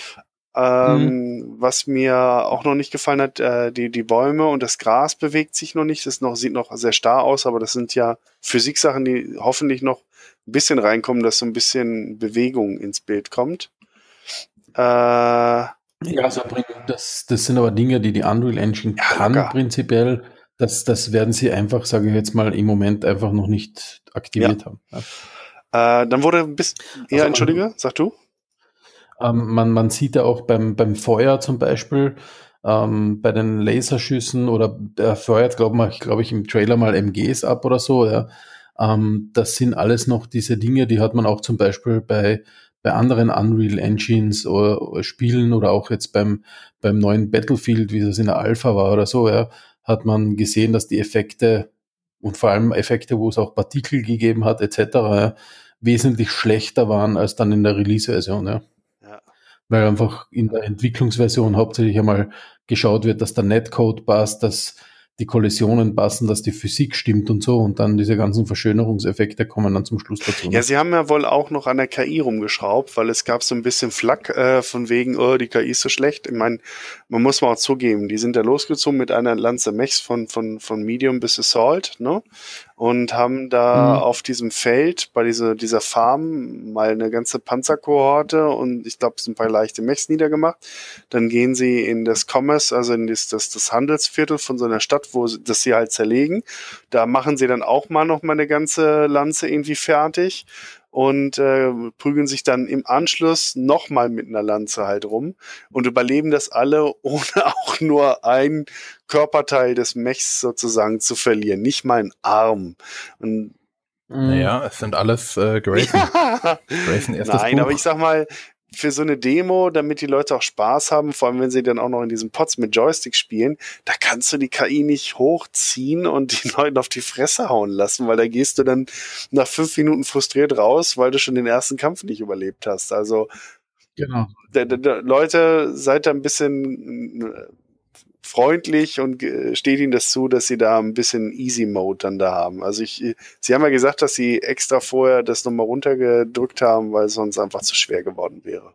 Ähm, was mir auch noch nicht gefallen hat, äh, die, die Bäume und das Gras bewegt sich noch nicht. Das noch, sieht noch sehr starr aus, aber das sind ja Physiksachen, die hoffentlich noch ein bisschen reinkommen, dass so ein bisschen Bewegung ins Bild kommt. Äh, Ja, also das, das sind aber Dinge, die die Unreal Engine Ja, kann locker. prinzipiell. Das, das werden sie einfach, sage ich jetzt mal, im Moment einfach noch nicht aktiviert haben. Ja. Äh, dann wurde ein bisschen, ja, Also, entschuldige, sag du? Ähm, man, man sieht ja auch beim, beim Feuer zum Beispiel, ähm, bei den Laserschüssen oder der feuert, glaube ich, glaube ich, im Trailer mal M Gs ab oder so, ja. Ähm, das sind alles noch diese Dinge, die hat man auch zum Beispiel bei, bei anderen Unreal Engines oder, oder Spielen oder auch jetzt beim, beim neuen Battlefield, wie das in der Alpha war oder so, ja, hat man gesehen, dass die Effekte und vor allem Effekte, wo es auch Partikel gegeben hat, et cetera, ja, wesentlich schlechter waren als dann in der Release-Version, ja. Ja. Weil einfach in der Entwicklungsversion hauptsächlich einmal geschaut wird, dass der Netcode passt, dass die Kollisionen passen, dass die Physik stimmt und so und dann diese ganzen Verschönerungseffekte kommen dann zum Schluss dazu. Ja, sie haben ja wohl auch noch an der K I rumgeschraubt, weil es gab so ein bisschen Flack äh, von wegen, oh, die K I ist so schlecht. Ich meine, man muss mal auch zugeben, die sind da losgezogen mit einer Lanze Mechs von, von, von Medium bis Assault, ne? Und haben da Mhm. auf diesem Feld, bei dieser, dieser Farm, mal eine ganze Panzerkohorte und ich glaube, es sind ein paar leichte Mechs niedergemacht. Dann gehen sie in das Commerce, also in das, das, das Handelsviertel von so einer Stadt, wo sie, das sie halt zerlegen. Da machen sie dann auch mal noch mal eine ganze Lanze irgendwie fertig und äh, prügeln sich dann im Anschluss noch mal mit einer Lanze halt rum und überleben das alle, ohne auch nur ein Körperteil des Mechs sozusagen zu verlieren. Nicht mal einen Arm. Und Naja, es sind alles äh, Grayson. Grayson erstes Nein, Buch. aber ich sag mal, für so eine Demo, damit die Leute auch Spaß haben, vor allem wenn sie dann auch noch in diesen Pods mit Joystick spielen, da kannst du die K I nicht hochziehen und die Leute auf die Fresse hauen lassen, weil da gehst du dann nach fünf Minuten frustriert raus, weil du schon den ersten Kampf nicht überlebt hast. Also Genau. da, da, da, Leute, seid da ein bisschen äh, freundlich und äh, steht ihnen das zu, dass sie da ein bisschen Easy Mode dann da haben. Also ich, sie haben ja gesagt, dass sie extra vorher das nochmal runtergedrückt haben, weil es sonst einfach zu schwer geworden wäre.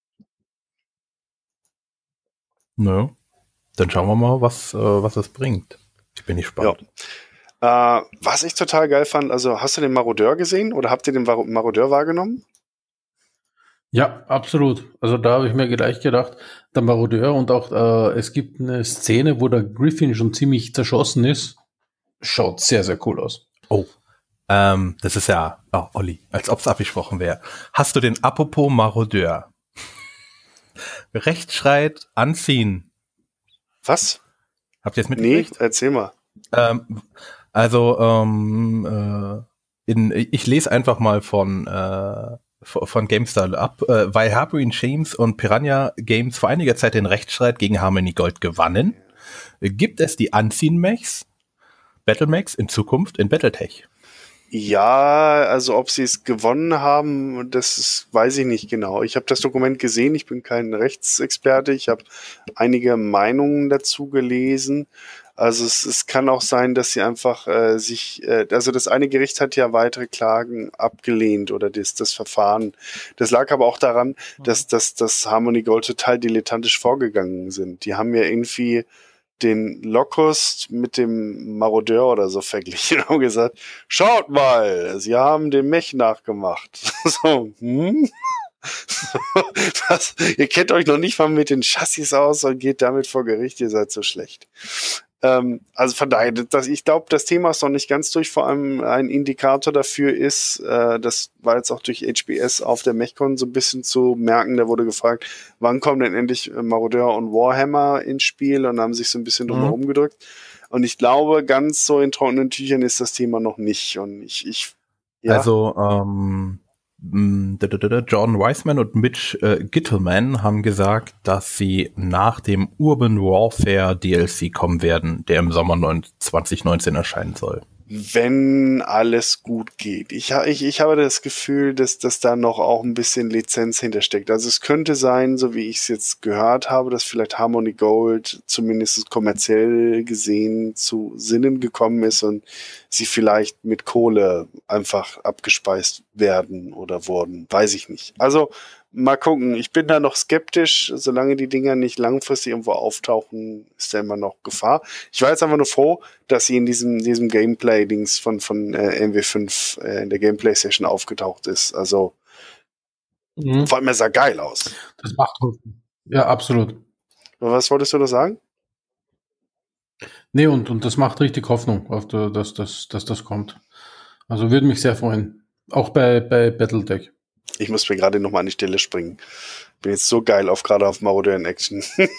Nö. Dann schauen wir mal, was, äh, was es bringt. Ich bin gespannt. Ja. Äh, was ich total geil fand, also hast du den Marodeur gesehen oder habt ihr den Mar- Marodeur wahrgenommen? Ja, absolut. Also da habe ich mir gleich gedacht, der Marodeur und auch äh, es gibt eine Szene, wo der Griffin schon ziemlich zerschossen ist. Schaut sehr, sehr cool aus. Oh, ähm, das ist ja, oh, Olli, als ob es abgesprochen wäre. Hast du den Apropos Marodeur? Rechtschreit, anziehen. Was? Habt ihr jetzt Nee, mitgekriegt? erzähl mal. Ähm, also, ähm, äh, in, ich lese einfach mal von, äh, von GameStar ab, äh, weil Harpoon James und Piranha Games vor einiger Zeit den Rechtsstreit gegen Harmony Gold gewannen, gibt es die Anziehen-Mechs, Battle-Mechs in Zukunft in Battletech. Ja, also ob sie es gewonnen haben, das ist, weiß ich nicht genau. Ich habe das Dokument gesehen, ich bin kein Rechtsexperte, ich habe einige Meinungen dazu gelesen. Also es, es kann auch sein, dass sie einfach äh, sich, äh, also das eine Gericht hat ja weitere Klagen abgelehnt oder das, das Verfahren. Das lag aber auch daran, mhm. dass, dass, dass Harmony Gold total dilettantisch vorgegangen sind. Die haben ja irgendwie den Locust mit dem Marodeur oder so verglichen und gesagt, schaut mal, sie haben den Mech nachgemacht. So, hm? Was? Ihr kennt euch noch nicht mal mit den Chassis aus und geht damit vor Gericht, ihr seid so schlecht. Ähm, also von daher, das, ich glaube, das Thema ist noch nicht ganz durch. Vor allem ein Indikator dafür ist, äh, das war jetzt auch durch H B S auf der MechCon so ein bisschen zu merken. Da wurde gefragt, wann kommen denn endlich Marodeur und Warhammer ins Spiel, und haben sich so ein bisschen drum herum gedrückt. Und ich glaube, ganz so in trockenen Tüchern ist das Thema noch nicht. Und ich, ich ja. Also, ähm, John Wiseman und Mitch äh, Gittelman haben gesagt, dass sie nach dem Urban Warfare D L C kommen werden, der im Sommer zwanzig neunzehn erscheinen soll. Wenn alles gut geht. Ich, ich, ich habe das Gefühl, dass, dass da noch auch ein bisschen Lizenz hintersteckt. Also es könnte sein, so wie ich es jetzt gehört habe, dass vielleicht Harmony Gold zumindest kommerziell gesehen zu Sinnen gekommen ist und sie vielleicht mit Kohle einfach abgespeist werden oder wurden. Weiß ich nicht. Also mal gucken. Ich bin da noch skeptisch. Solange die Dinger nicht langfristig irgendwo auftauchen, ist da immer noch Gefahr. Ich war jetzt einfach nur froh, dass sie in diesem, diesem Gameplay-Dings von, von äh, M W fünf äh, in der Gameplay-Session aufgetaucht ist. Also, mhm. vor allem, er sah geil aus. Das macht gut. Ja, absolut. Was wolltest du da sagen? Nee, und, und das macht richtig Hoffnung, auf der, dass, dass, dass das kommt. Also würde mich sehr freuen. Auch bei, bei Battletech. Ich muss mir gerade nochmal an die Stelle springen. Bin jetzt so geil auf gerade auf Marauder in Action.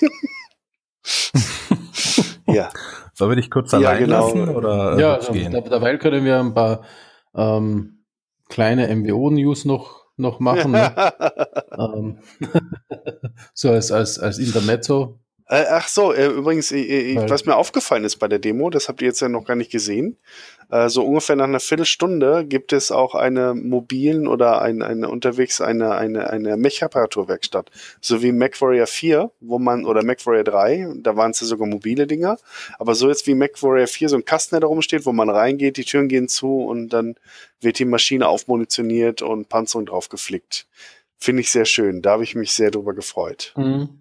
Ja. Sollen wir dich kurz Ja, allein genau. lassen? Oder Ja, wird's also, gehen? da, dabei können wir ein paar ähm, kleine M W O-News noch, noch machen. Ne? ähm, so als, als, als Intermezzo. Äh, ach so, äh, übrigens, äh, äh, Weil- was mir aufgefallen ist bei der Demo, das habt ihr jetzt ja noch gar nicht gesehen, äh, so ungefähr nach einer Viertelstunde gibt es auch eine mobilen oder ein, eine unterwegs eine, eine, eine Mech-Reparaturwerkstatt, so wie MechWarrior vier, wo man, oder MechWarrior drei, da waren es ja sogar mobile Dinger, aber so jetzt wie MechWarrior vier, so ein Kasten, der da rumsteht, wo man reingeht, die Türen gehen zu und dann wird die Maschine aufmunitioniert und Panzerung drauf geflickt. Finde ich sehr schön, da habe ich mich sehr drüber gefreut. Mhm.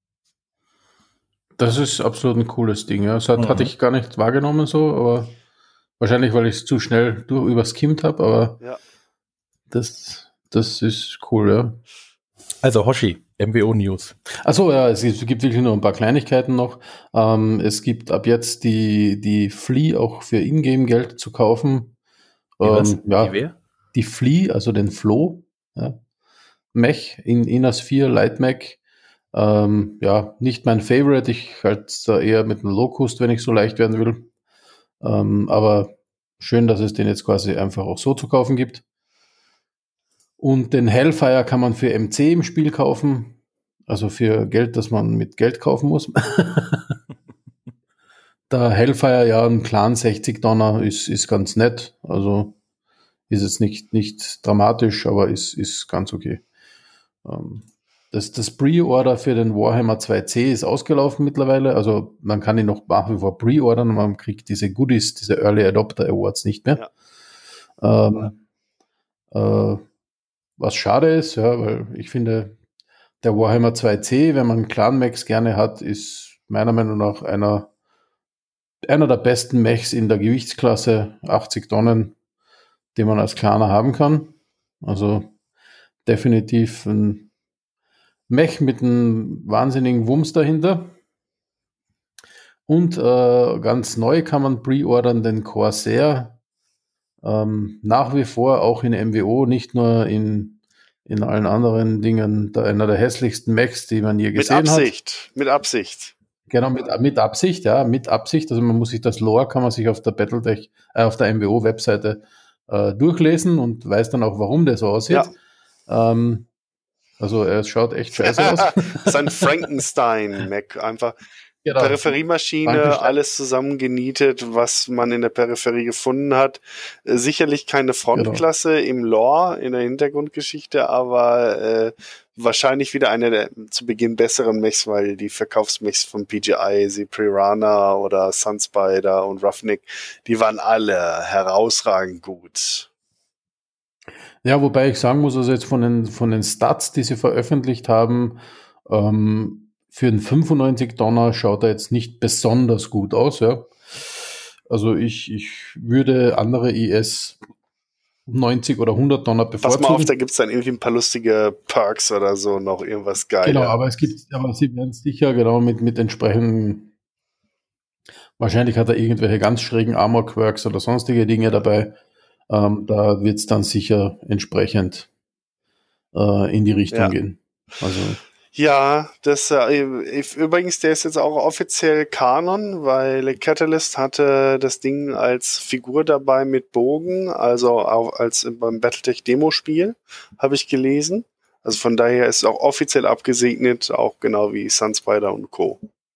Das ist absolut ein cooles Ding. Ja. Das hat, Mhm. hatte ich gar nicht wahrgenommen so, aber wahrscheinlich, weil ich es zu schnell durch überskimmt habe, aber Ja. das, das ist cool, ja. Also Hoshi, M W O News. Achso, ja, es gibt, es gibt wirklich nur ein paar Kleinigkeiten noch. Ähm, es gibt ab jetzt die, die Flea auch für Ingame-Geld zu kaufen. Die was? Ähm, ja, Die wer? die Flea, also den Floh, ja. Mech in Inas vier Light Mech. Ähm, ja, nicht mein Favorite. Ich halte es da eher mit einem Locust, wenn ich so leicht werden will. Ähm, aber schön, dass es den jetzt quasi einfach auch so zu kaufen gibt. Und den Hellfire kann man für M C im Spiel kaufen. Also für Geld, das man mit Geld kaufen muss. Da Hellfire ja ein Clan sechzig Donner ist, ist ganz nett. Also ist jetzt nicht, nicht dramatisch, aber ist, ist ganz okay. Ähm, Das, das Pre-Order für den Warhammer zwei C ist ausgelaufen mittlerweile. Also man kann ihn noch nach wie vor pre-ordern und man kriegt diese Goodies, diese Early Adopter Awards nicht mehr. Ja. Ähm, äh, was schade ist, ja, weil ich finde, der Warhammer zwei C, wenn man Clan-Mechs gerne hat, ist meiner Meinung nach einer, einer der besten Mechs in der Gewichtsklasse achtzig Tonnen, den man als Claner haben kann. Also definitiv ein Mech mit einem wahnsinnigen Wumms dahinter. Und äh, ganz neu kann man pre-ordern den Corsair. Ähm, nach wie vor auch in M W O, nicht nur in, in allen anderen Dingen, da einer der hässlichsten Mechs, die man je Mit gesehen hat. Absicht, mit Absicht. Genau, mit, mit Absicht, ja, mit Absicht. Also man muss sich das Lore, kann man sich auf der Battletech, äh, auf der M W O-Webseite äh, durchlesen und weiß dann auch, warum der so aussieht. Ja. Ähm, also er schaut echt scheiße aus. Sein Frankenstein-Mac, einfach Genau. Peripheriemaschine, Frankenstein. alles zusammengenietet, was man in der Peripherie gefunden hat. Äh, sicherlich keine Frontklasse im Lore, in der Hintergrundgeschichte, aber äh, wahrscheinlich wieder eine der zu Beginn besseren Mechs, weil die Verkaufsmechs von P G I, sie Piranha oder Sunspider und Roughneck, die waren alle herausragend gut. Ja, wobei ich sagen muss, also jetzt von den, von den Stats, die sie veröffentlicht haben, ähm, für einen fünfundneunzig Donner schaut er jetzt nicht besonders gut aus, ja. Also ich, ich würde andere I S neunzig oder hundert Donner Pass bevorzugen. mal auf, da gibt's dann irgendwie ein paar lustige Perks oder so, noch irgendwas Geiles. Genau, aber es gibt, aber sie werden sicher genau mit, mit entsprechenden, wahrscheinlich hat er irgendwelche ganz schrägen Armor-Quirks oder sonstige Dinge dabei. Ähm, da wird's dann sicher entsprechend äh, in die Richtung Ja. gehen. Also Ja, das äh, übrigens, der ist jetzt auch offiziell Kanon, weil Catalyst hatte das Ding als Figur dabei mit Bogen, also auch als beim Battletech-Demo-Spiel, habe ich gelesen. Also von daher ist es auch offiziell abgesegnet, auch genau wie Sunspider und Co.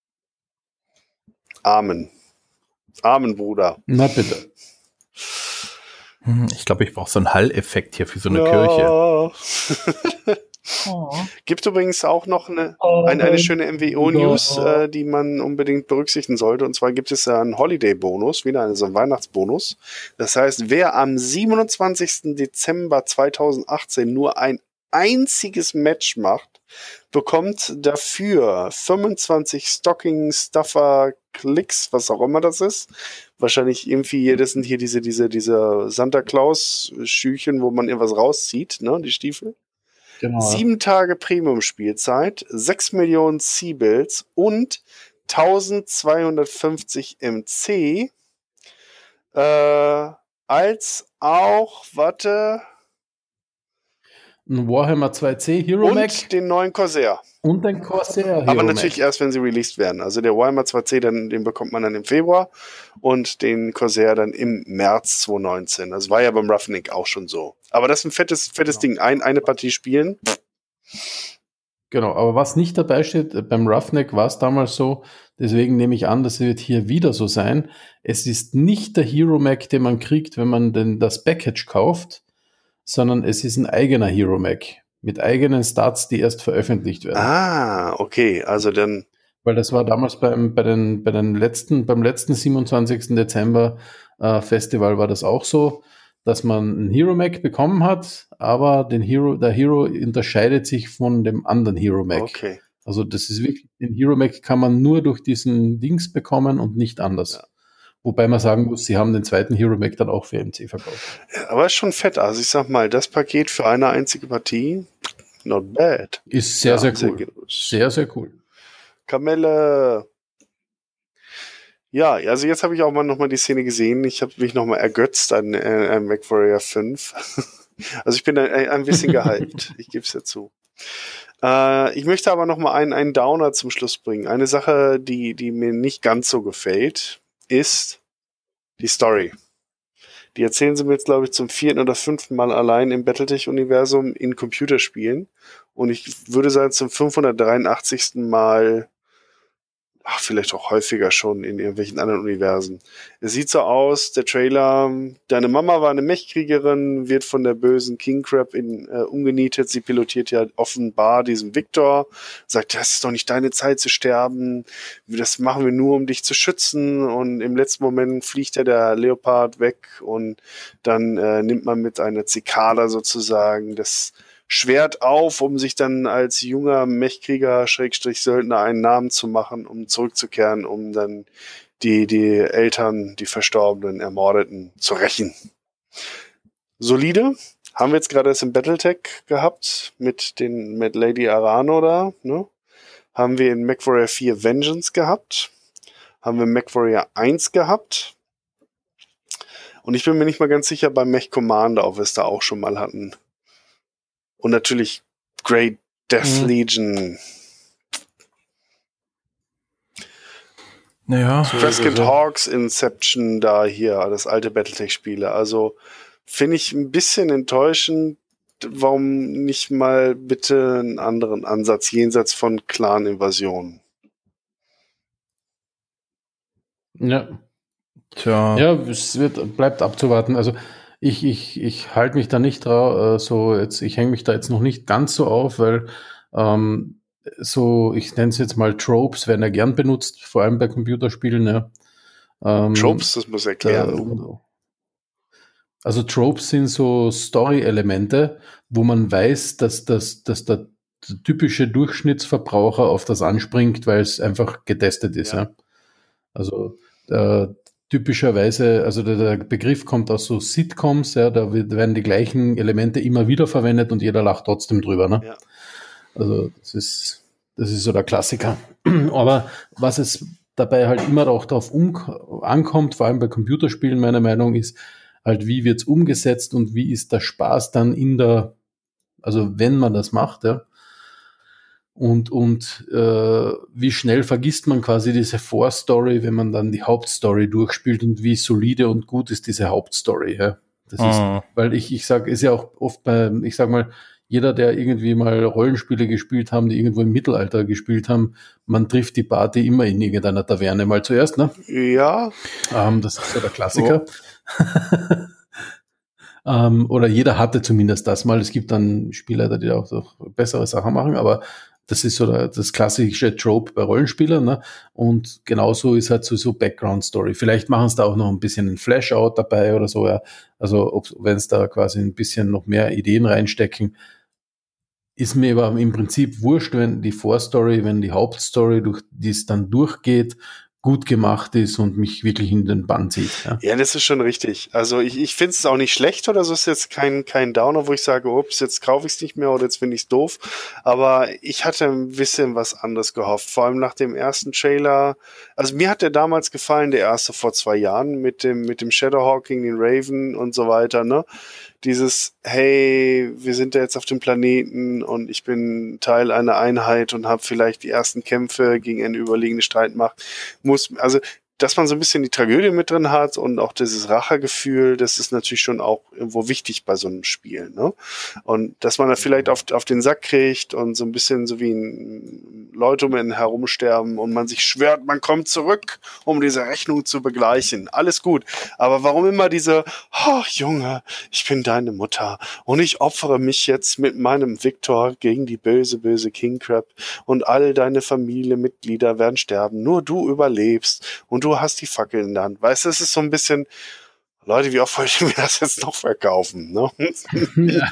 Amen. Amen, Bruder. na bitte. Hm, Ich glaube, ich brauche so einen Hall-Effekt hier für so eine Ja. Kirche. Gibt übrigens auch noch eine, eine, eine schöne M W O-News, äh, die man unbedingt berücksichtigen sollte. Und zwar gibt es ja einen Holiday-Bonus, wieder einen, so einen Weihnachtsbonus. Das heißt, wer am siebenundzwanzigsten Dezember zweitausendachtzehn nur ein einziges Match macht, bekommt dafür fünfundzwanzig Stocking Stuffer Klicks, was auch immer das ist. Wahrscheinlich irgendwie, das sind hier diese, diese, diese Santa Claus Schüchen, wo man irgendwas rauszieht, ne, die Stiefel. Genau. sieben Tage Premium-Spielzeit, sechs Millionen C-Bills und eintausendzweihundertfünfzig M C, äh, als auch, warte, Ein Warhammer zwei C Hero und Mac den neuen Corsair. und ein Corsair Hero Aber natürlich Mac. erst, wenn sie released werden. Also der Warhammer zwei C, dann, den bekommt man dann im Februar und den Corsair dann im März zwanzig neunzehn. Das war ja beim Roughneck auch schon so. Aber das ist ein fettes, fettes Genau. Ding. Ein, eine Partie spielen. Genau, aber was nicht dabei steht, beim Roughneck war es damals so, deswegen nehme ich an, das wird hier wieder so sein. Es ist nicht der Hero Mac, den man kriegt, wenn man denn das Package kauft, sondern es ist ein eigener Hero Mac mit eigenen Stats, die erst veröffentlicht werden. Ah, okay. Also dann. Weil das war damals beim, bei den, bei den letzten, beim letzten siebenundzwanzigsten Dezember äh, Festival war das auch so, dass man einen Hero Mac bekommen hat, aber den Hero, der Hero unterscheidet sich von dem anderen Hero Mac. Okay. Also das ist wirklich, den Hero Mac kann man nur durch diesen Dings bekommen und nicht anders. Ja. Wobei man sagen muss, sie haben den zweiten Hero Mac dann auch für M C verkauft. Ja, aber ist schon fett. Also ich sag mal, das Paket für eine einzige Partie, not bad. Ist sehr, Ja, sehr sehr cool. gut. Sehr, sehr cool. Kamelle. Ja, also jetzt habe ich auch mal nochmal die Szene gesehen. Ich habe mich nochmal ergötzt an, äh, an MechWarrior fünf. Also ich bin ein, ein bisschen gehypt. Ich gebe es ja zu. Äh, ich möchte aber nochmal einen, einen Downer zum Schluss bringen. Eine Sache, die, die mir nicht ganz so gefällt, ist die Story. Die erzählen sie mir jetzt, glaube ich, zum vierten oder fünften Mal allein im Battletech-Universum in Computerspielen. Und ich würde sagen, zum fünfhundertdreiundachtzigsten Mal, ach, vielleicht auch häufiger schon in irgendwelchen anderen Universen. Es sieht so aus, der Trailer, deine Mama war eine Mechkriegerin, wird von der bösen King Crab in, äh, umgenietet. Sie pilotiert ja offenbar diesen Victor, sagt, das ist doch nicht deine Zeit zu sterben. Das machen wir nur, um dich zu schützen. Und im letzten Moment fliegt ja der Leopard weg und dann äh, nimmt man mit einer Zikada sozusagen das Schwert auf, um sich dann als junger Mechkrieger, Schrägstrich Söldner, einen Namen zu machen, um zurückzukehren, um dann die, die Eltern, die Verstorbenen, Ermordeten zu rächen. Solide. Haben wir jetzt gerade das im Battletech gehabt, mit den, mit Lady Arano da, ne? Haben wir in MechWarrior vier Vengeance gehabt. Haben wir MechWarrior eins gehabt. Und ich bin mir nicht mal ganz sicher beim Mech Commander, ob wir es da auch schon mal hatten. Und natürlich Great Death Mhm. Legion. Naja, Prescott also- Hawks, Inception, da hier, das alte Battletech-Spiele. Also finde ich ein bisschen enttäuschend, warum nicht mal bitte einen anderen Ansatz jenseits von Clan-Invasionen. Ja. tja. Ja, es wird, bleibt abzuwarten. Also ich, ich, ich halte mich da nicht drauf, äh, so jetzt, ich hänge mich da jetzt noch nicht ganz so auf, weil ähm, so, ich nenne es jetzt mal Tropes, werden ja gern benutzt, vor allem bei Computerspielen. Ja. Ähm, Tropes, das muss da, erklären. also Tropes sind so Story-Elemente, wo man weiß, dass, dass, dass der typische Durchschnittsverbraucher auf das anspringt, weil es einfach getestet ist. Ja. Ja. Also äh, typischerweise, also der, der Begriff kommt aus so Sitcoms, ja, da wird- werden die gleichen Elemente immer wieder verwendet und jeder lacht trotzdem drüber. Ne? Ja. Also das ist, das ist so der Klassiker. Aber was es dabei halt immer auch darauf um, ankommt, vor allem bei Computerspielen, meiner Meinung ist, halt, wie wird's umgesetzt und wie ist der Spaß dann in der, also wenn man das macht, ja. Und, und äh, wie schnell vergisst man quasi diese Vorstory, wenn man dann die Hauptstory durchspielt und wie solide und gut ist diese Hauptstory. Ja? Das ist, Mhm. weil ich, ich sag, ist ja auch oft bei, ich sag mal, jeder, der irgendwie mal Rollenspiele gespielt haben, die irgendwo im Mittelalter gespielt haben, man trifft die Party immer in irgendeiner Taverne mal zuerst, ne? Ja, Ähm, das ist so der Klassiker. ähm, oder jeder hatte zumindest das mal. Es gibt dann Spielleiter, die auch so bessere Sachen machen, aber das ist so der, das klassische Trope bei Rollenspielern. Ne? Und genauso ist halt so, so Background-Story. Vielleicht machen es da auch noch ein bisschen ein Flash-Out dabei oder so. Ja. Also wenn es da quasi ein bisschen noch mehr Ideen reinstecken, ist mir aber im Prinzip wurscht, wenn die Vorstory, wenn die Hauptstory, durch die es dann durchgeht, gut gemacht ist und mich wirklich in den Bann zieht. Ja, ja, das ist schon richtig. Also ich, ich finde es auch nicht schlecht oder so, ist jetzt kein, kein Downer, wo ich sage, ups, jetzt kaufe ich es nicht mehr oder jetzt finde ich es doof. Aber ich hatte ein bisschen was anderes gehofft, vor allem nach dem ersten Trailer. Also mir hat der damals gefallen, der erste vor zwei Jahren mit dem, mit dem Shadowhawk gegen den Raven und so weiter, ne? Dieses, hey, wir sind ja jetzt auf dem Planeten und ich bin Teil einer Einheit und habe vielleicht die ersten Kämpfe gegen eine überlegene Streitmacht. Muss, also, dass man so ein bisschen die Tragödie mit drin hat und auch dieses Rachegefühl, das ist natürlich schon auch irgendwo wichtig bei so einem Spiel, ne? Und dass man da vielleicht auf, auf den Sack kriegt und so ein bisschen so wie ein Leute um ihn herumsterben und man sich schwört, man kommt zurück, um diese Rechnung zu begleichen. Alles gut. Aber warum immer diese, ach Junge, ich bin deine Mutter und ich opfere mich jetzt mit meinem Victor gegen die böse, böse King Crab und all deine Familienmitglieder werden sterben. Nur du überlebst und du hast die Fackel in der Hand. Weißt du, es ist so ein bisschen, Leute, wie oft wollte ich mir das jetzt noch verkaufen? Ne? ja.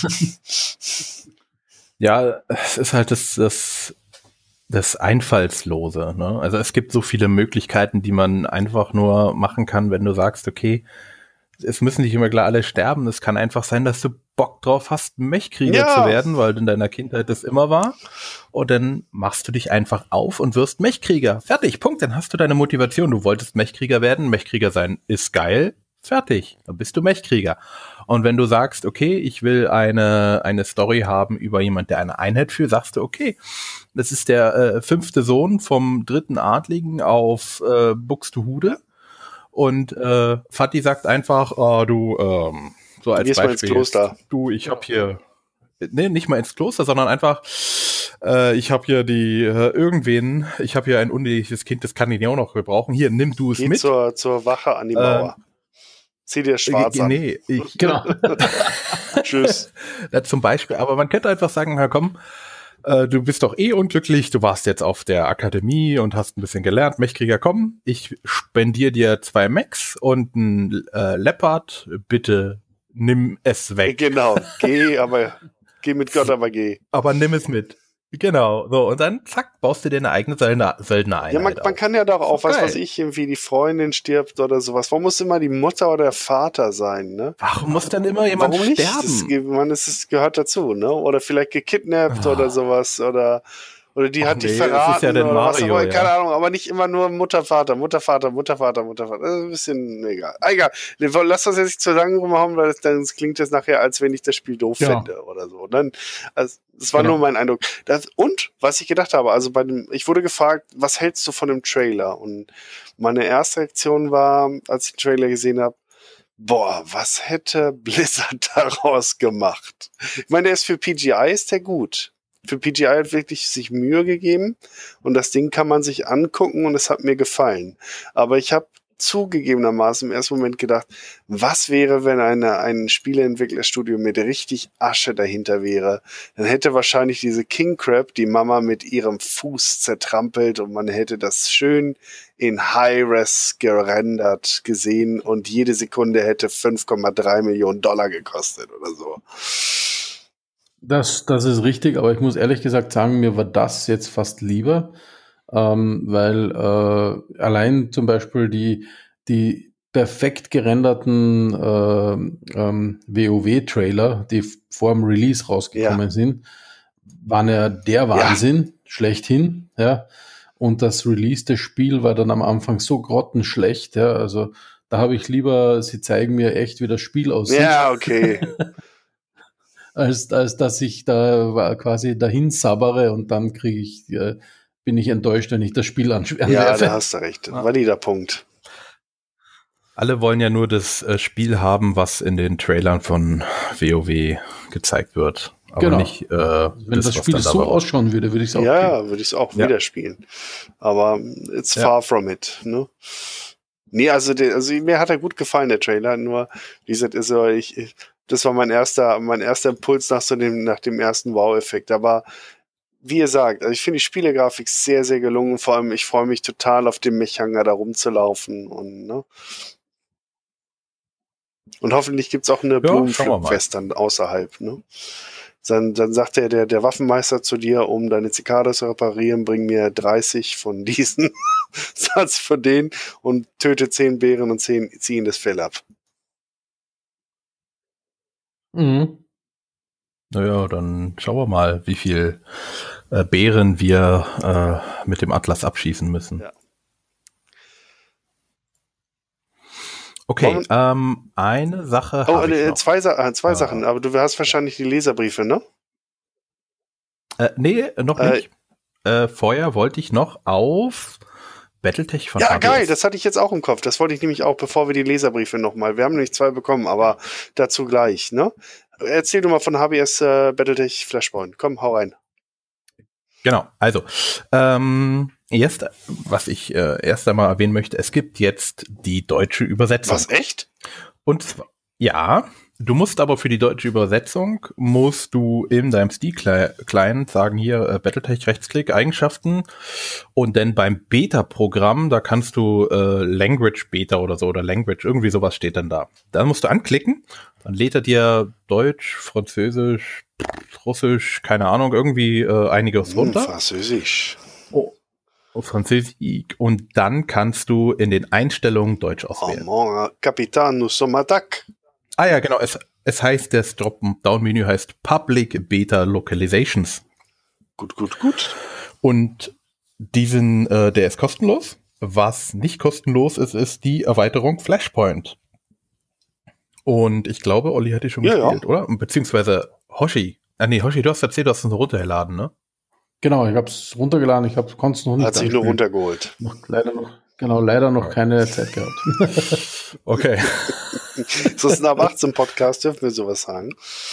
Ja, es ist halt das, das, das Einfallslose, ne? Also es gibt so viele Möglichkeiten, die man einfach nur machen kann, wenn du sagst, okay, es müssen nicht immer gleich alle sterben. Es kann einfach sein, dass du Bock drauf hast, Mechkrieger Ja. zu werden, weil in deiner Kindheit das immer war. Und dann machst du dich einfach auf und wirst Mechkrieger. Fertig, Punkt. Dann hast du deine Motivation. Du wolltest Mechkrieger werden. Mechkrieger sein ist geil. Fertig. Dann bist du Mechkrieger. Und wenn du sagst, okay, ich will eine, eine Story haben über jemand, der eine Einheit führt, sagst du, okay, das ist der äh, fünfte Sohn vom dritten Adligen auf äh, Buxtehude. Und äh, Fatih sagt einfach, oh, du, ähm, so als Gehst mal ins Beispiel, Kloster. du, ich hab hier, nee, nicht mal ins Kloster, sondern einfach, äh, ich hab hier die, äh, irgendwen, ich hab hier ein uneheliches Kind, das kann ich auch noch gebrauchen. Hier, nimm du es Geh mit. zur, zur Wache an die Mauer. Ähm, Zieh dir schwarz Äh, an. Nee, ich, Genau. Tschüss. ja, zum Beispiel, aber man könnte einfach sagen, na komm, äh, du bist doch eh unglücklich, du warst jetzt auf der Akademie und hast ein bisschen gelernt, Mechkrieger, komm, ich spendiere dir zwei Mechs und ein äh, Leopard, bitte nimm es weg. Genau. Geh, aber geh mit Gott, aber geh. Aber nimm es mit. Genau, so, und dann, zack, baust du dir eine eigene Söldner- Söldner-Einheit Ja, man, man auf. kann ja doch auch, Ist was geil. weiß ich, irgendwie die Freundin stirbt oder sowas. Warum muss immer die Mutter oder der Vater sein, ne? Warum muss dann immer jemand Warum nicht? sterben? Das, ge- man, das ist, gehört dazu, ne? Oder vielleicht gekidnappt Ah. oder sowas. Oder, oder die Ach hat die nee, das ist verraten ja dann oder was Mario, auch immer. ja. Keine Ahnung, aber nicht immer nur Mutter, Vater, Mutter, Vater, Mutter, Vater, Mutter, Vater. Das ist ein bisschen egal. Ah, egal. Lass das jetzt nicht zu lange rumhauen, weil das, dann klingt das nachher, als wenn ich das Spiel doof Ja. fände oder so. Dann, also, das war Genau. nur mein Eindruck. Das, und, was ich gedacht habe, also bei dem, ich wurde gefragt, was hältst du von dem Trailer? Und meine erste Reaktion war, als ich den Trailer gesehen habe, boah, was hätte Blizzard daraus gemacht? Ich meine, der ist für P G I, ist der gut. Für P G I hat wirklich sich Mühe gegeben und das Ding kann man sich angucken und es hat mir gefallen. Aber ich habe zugegebenermaßen im ersten Moment gedacht, was wäre, wenn eine, ein Spieleentwicklerstudio mit richtig Asche dahinter wäre? Dann hätte wahrscheinlich diese King Crab die Mama mit ihrem Fuß zertrampelt und man hätte das schön in High-Res gerendert gesehen und jede Sekunde hätte fünf Komma drei Millionen Dollar gekostet oder so. Das, das ist richtig, aber ich muss ehrlich gesagt sagen, mir war das jetzt fast lieber, ähm, weil äh, allein zum Beispiel die, die perfekt gerenderten äh, ähm, WoW-Trailer, die vor dem Release rausgekommen Ja. sind, waren ja der Wahnsinn, schlechthin, ja. Und das releaste Spiel war dann am Anfang so grottenschlecht, ja. Also da habe ich lieber, sie zeigen mir echt, wie das Spiel aussieht. Ja, okay. als, als dass ich da quasi dahin sabbere und dann kriege ich, äh, bin ich enttäuscht, wenn ich das Spiel ansch- Ja, anwerfe. da hast du recht. Valider Punkt. Alle wollen ja nur das äh, Spiel haben, was in den Trailern von WoW gezeigt wird. Aber Genau. nicht äh, Wenn das, was Spiel dann so dabei ausschauen würde, würde ich es auch spielen. Ja, würde ich es auch Ja. wieder spielen. Aber it's Ja. far from it, ne? Nee, also, der, also mir hat er gut gefallen, der Trailer, nur, wie gesagt, ist so, ich, ich, das war mein erster, mein erster Impuls nach so dem, nach dem ersten Wow-Effekt. Aber wie ihr sagt, also ich finde die Spielegrafik sehr, sehr gelungen. Vor allem, ich freue mich total auf dem Mechhanger da rumzulaufen und, ne? Und hoffentlich gibt's auch eine Ja, schauen wir mal. Blumenpflückfest dann außerhalb, ne? Dann, dann sagt der, der, der Waffenmeister zu dir, um deine Zikade zu reparieren, bring mir dreißig von diesen Satz von denen und töte zehn Bären und zehn ziehen das Fell ab. Mhm. Naja, dann schauen wir mal, wie viel äh, Bären wir äh, mit dem Atlas abschießen müssen. Ja. Okay, ähm, eine Sache Oh, habe ich äh, noch. zwei, Sa äh, zwei äh, Sachen, aber du hast wahrscheinlich die Leserbriefe, ne? Äh, nee, noch Äh, nicht. Äh, vorher wollte ich noch auf Battletech von Ja, H B S. geil, das hatte ich jetzt auch im Kopf. Das wollte ich nämlich auch, bevor wir die Leserbriefe nochmal. Wir haben nämlich zwei bekommen, aber dazu gleich, ne? Erzähl du mal von H B S äh, Battletech Flashpoint. Komm, hau rein. Genau, also ähm, jetzt, was ich äh, erst einmal erwähnen möchte, es gibt jetzt die deutsche Übersetzung. Was, echt? Und zwar, ja, du musst aber für die deutsche Übersetzung, musst du in deinem Steam-Client sagen, hier äh, Battletech Rechtsklick, Eigenschaften und dann beim Beta-Programm, da kannst du äh, Language Beta oder so oder Language, irgendwie sowas steht dann da. Dann musst du anklicken, dann lädt er dir Deutsch, Französisch, Russisch, keine Ahnung, irgendwie äh, einiges Hm, runter. Französisch. Oh. Französisch und dann kannst du in den Einstellungen Deutsch Oh auswählen. mon, Capitaine, nous sommes attaque. Ah ja, genau. Es, es heißt, das Drop-Down-Menü heißt Public Beta Localizations. Gut, gut, gut. Und diesen, äh, der ist kostenlos. Was nicht kostenlos ist, ist die Erweiterung Flashpoint. Und ich glaube, Olli hat die schon Ja, gespielt, ja. oder? Beziehungsweise Hoshi. Ah nee, Hoshi, du hast erzählt, du hast es runtergeladen, ne? Genau, ich habe es runtergeladen, ich konnte es noch nicht Hat sich nur anspielen. runtergeholt. Noch, leider noch, genau, leider noch keine Zeit gehabt. Okay. So ist ein ab achtzehn Podcast, dürfen wir sowas sagen.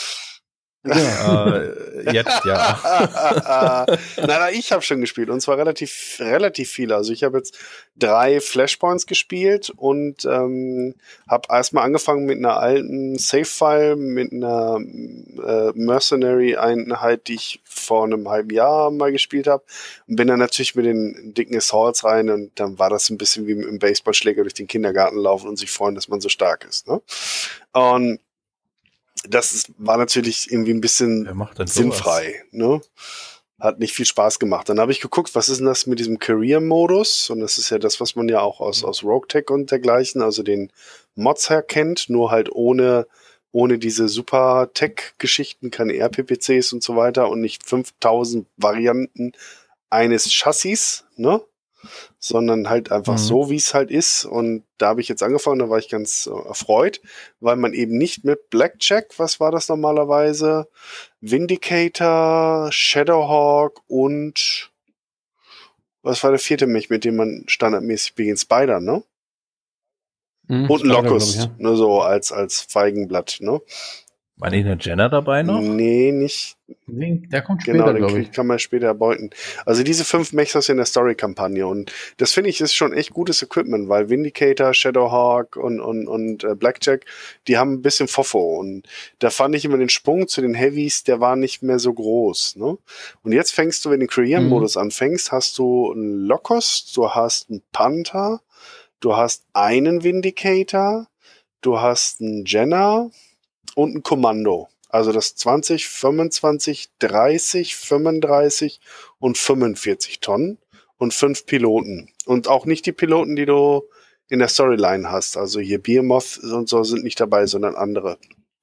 äh, jetzt, ja. nein, nein, ich habe schon gespielt und zwar relativ, relativ viele. Also ich habe jetzt drei Flashpoints gespielt und ähm, habe erstmal angefangen mit einer alten Save-File, mit einer äh, Mercenary-Einheit, die ich vor einem halben Jahr mal gespielt habe und bin dann natürlich mit den dicken Assaults rein und dann war das ein bisschen wie mit einem Baseballschläger durch den Kindergarten laufen und sich freuen, dass man so stark ist. Ne? Und das ist, war natürlich irgendwie ein bisschen Wer macht denn sowas? sinnfrei, ne? Hat nicht viel Spaß gemacht. Dann habe ich geguckt, was ist denn das mit diesem Career-Modus? Und das ist ja das, was man ja auch aus, aus RogueTech und dergleichen, also den Mods her kennt, nur halt ohne, ohne diese Super-Tech-Geschichten, keine R P P Cs und so weiter und nicht fünftausend Varianten eines Chassis, ne? Sondern halt einfach Mhm. so, wie es halt ist. Und da habe ich jetzt angefangen, da war ich ganz äh, erfreut, weil man eben nicht mit Blackjack, was war das normalerweise, Vindicator, Shadowhawk und was war der vierte Mech, mit dem man standardmäßig beginnt? Spider, ne? Mhm, Und ein Spider, Locust, glaub ich, ja. ne, so als, als Feigenblatt, ne? War nicht eine Jenner dabei noch? Nee, nicht, Nee, der kommt genau, später, den glaube krieg- ich. kann man später erbeuten. Also diese fünf Mechs hast du in der Story-Kampagne und das finde ich ist schon echt gutes Equipment, weil Vindicator, Shadowhawk und, und, und äh, Blackjack, die haben ein bisschen Fofo und da fand ich immer den Sprung zu den Heavies, der war nicht mehr so groß. Ne? Und jetzt fängst du, wenn du den Career-Modus anfängst, hast du einen Locust, du hast einen Panther, du hast einen Vindicator, du hast einen Jenner und ein Kommando. Also das zwanzig, fünfundzwanzig, dreißig, fünfunddreißig und fünfundvierzig Tonnen und fünf Piloten. Und auch nicht die Piloten, die du in der Storyline hast. Also hier Behemoth und so sind nicht dabei, sondern andere.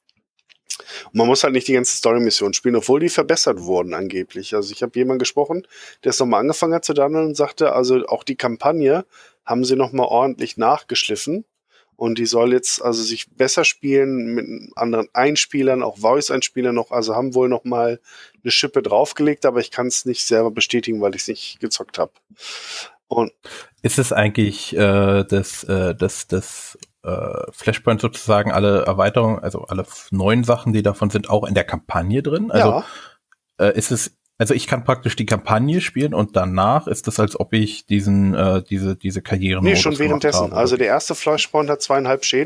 Und man muss halt nicht die ganze Story-Mission spielen, obwohl die verbessert wurden angeblich. Also ich habe jemanden gesprochen, der es nochmal angefangen hat zu daddeln und sagte, also auch die Kampagne haben sie nochmal ordentlich nachgeschliffen. Und die soll jetzt also sich besser spielen mit anderen Einspielern, auch Voice-Einspielern noch, also haben wohl noch mal eine Schippe draufgelegt, aber ich kann es nicht selber bestätigen, weil ich es nicht gezockt habe. Und Ist es eigentlich äh, das, äh, das, das äh, Flashpoint sozusagen alle Erweiterungen, also alle f- neuen Sachen, die davon sind, auch in der Kampagne drin? Also ja, äh, ist es, also ich kann praktisch die Kampagne spielen und danach ist es, als ob ich diesen, äh, diese, diese Karriere nee, schon währenddessen. Also der erste Flashpoint hat zweieinhalb Schädel,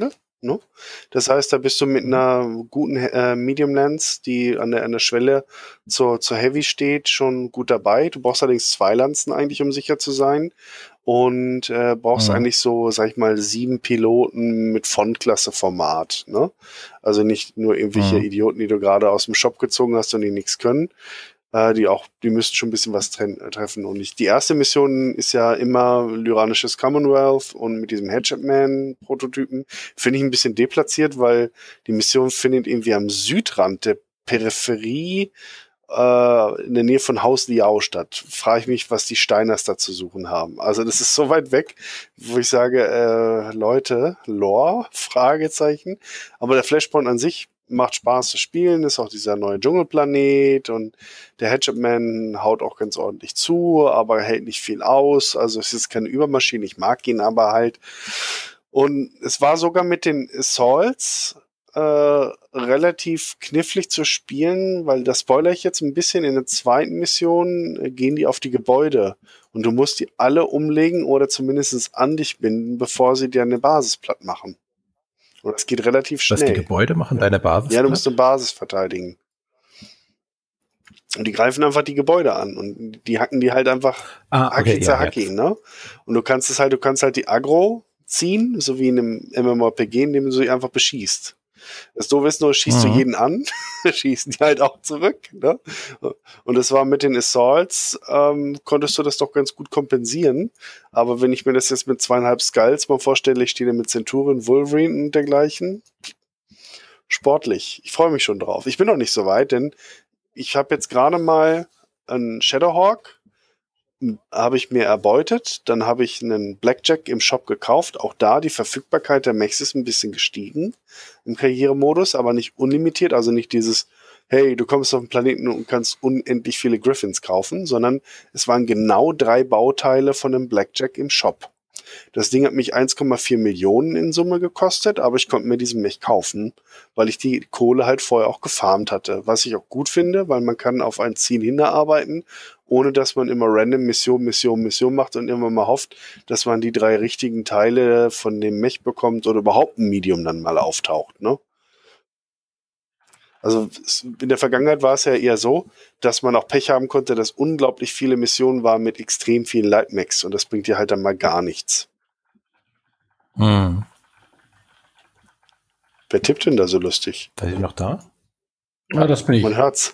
Ne? Das heißt, da bist du mit einer guten äh, Medium Lens, die an der, an der Schwelle zur, zur Heavy steht, schon gut dabei. Du brauchst allerdings zwei Lanzen eigentlich, um sicher zu sein. Und äh, brauchst Mhm. eigentlich so, sag ich mal, sieben Piloten mit Font-Klasse-Format. Ne? Also nicht nur irgendwelche Mhm. Idioten, die du gerade aus dem Shop gezogen hast und die nichts können. Äh, die auch, die müssten schon ein bisschen was tre treffen. Und ich, die erste Mission ist ja immer Lyranisches Commonwealth und mit diesem Hatchet-Man-Prototypen finde ich ein bisschen deplatziert, weil die Mission findet irgendwie am Südrand der Peripherie äh, in der Nähe von Haus Liao statt. Frage ich mich, was die Steiners da zu suchen haben. Also das ist so weit weg, wo ich sage, äh, Leute, Lore? Fragezeichen. Aber der Flashpoint an sich macht Spaß zu spielen, ist auch dieser neue Dschungelplanet und der Hatchet-Man haut auch ganz ordentlich zu, aber hält nicht viel aus. Also es ist keine Übermaschine, ich mag ihn aber halt. Und es war sogar mit den Assaults äh, relativ knifflig zu spielen, weil das spoilere ich jetzt ein bisschen, in der zweiten Mission äh, gehen die auf die Gebäude und du musst die alle umlegen oder zumindest an dich binden, bevor sie dir eine Basis platt machen. Und das geht relativ Was die schnell. Gebäude machen, deine Basis? Ja, du musst eine Basis verteidigen. Und die greifen einfach die Gebäude an und die hacken die halt einfach Ah, Hacki okay, ja, Zahacki, jetzt. ne? Und du kannst es halt, du kannst halt die Aggro ziehen, so wie in einem MMORPG, indem du sie einfach beschießt. Das Doofe ist nur, schießt Mhm. du jeden an, schießen die halt auch zurück, ne? Und das war mit den Assaults, ähm, konntest du das doch ganz gut kompensieren. Aber wenn ich mir das jetzt mit zweieinhalb Skulls mal vorstelle, ich stehe da mit Centurion, Wolverine und dergleichen, sportlich. Ich freue mich schon drauf. Ich bin noch nicht so weit, denn ich habe jetzt gerade mal einen Shadowhawk, habe ich mir erbeutet. Dann habe ich einen Blackjack im Shop gekauft. Auch da die Verfügbarkeit der Mechs ist ein bisschen gestiegen im Karrieremodus, aber nicht unlimitiert. Also nicht dieses, hey, du kommst auf den Planeten und kannst unendlich viele Griffins kaufen, sondern es waren genau drei Bauteile von einem Blackjack im Shop. Das Ding hat mich eins Komma vier Millionen in Summe gekostet, aber ich konnte mir diesen Mech kaufen, weil ich die Kohle halt vorher auch gefarmt hatte. Was ich auch gut finde, weil man kann auf ein Ziel hinarbeiten, ohne dass man immer random Mission, Mission, Mission macht und immer mal hofft, dass man die drei richtigen Teile von dem Mech bekommt oder überhaupt ein Medium dann mal auftaucht, ne? Also in der Vergangenheit war es ja eher so, dass man auch Pech haben konnte, dass unglaublich viele Missionen waren mit extrem vielen Lightmechs und das bringt dir halt dann mal gar nichts. Mhm. Wer tippt denn da so lustig? Seid ihr noch da? Ja, das bin ich. Man hört's.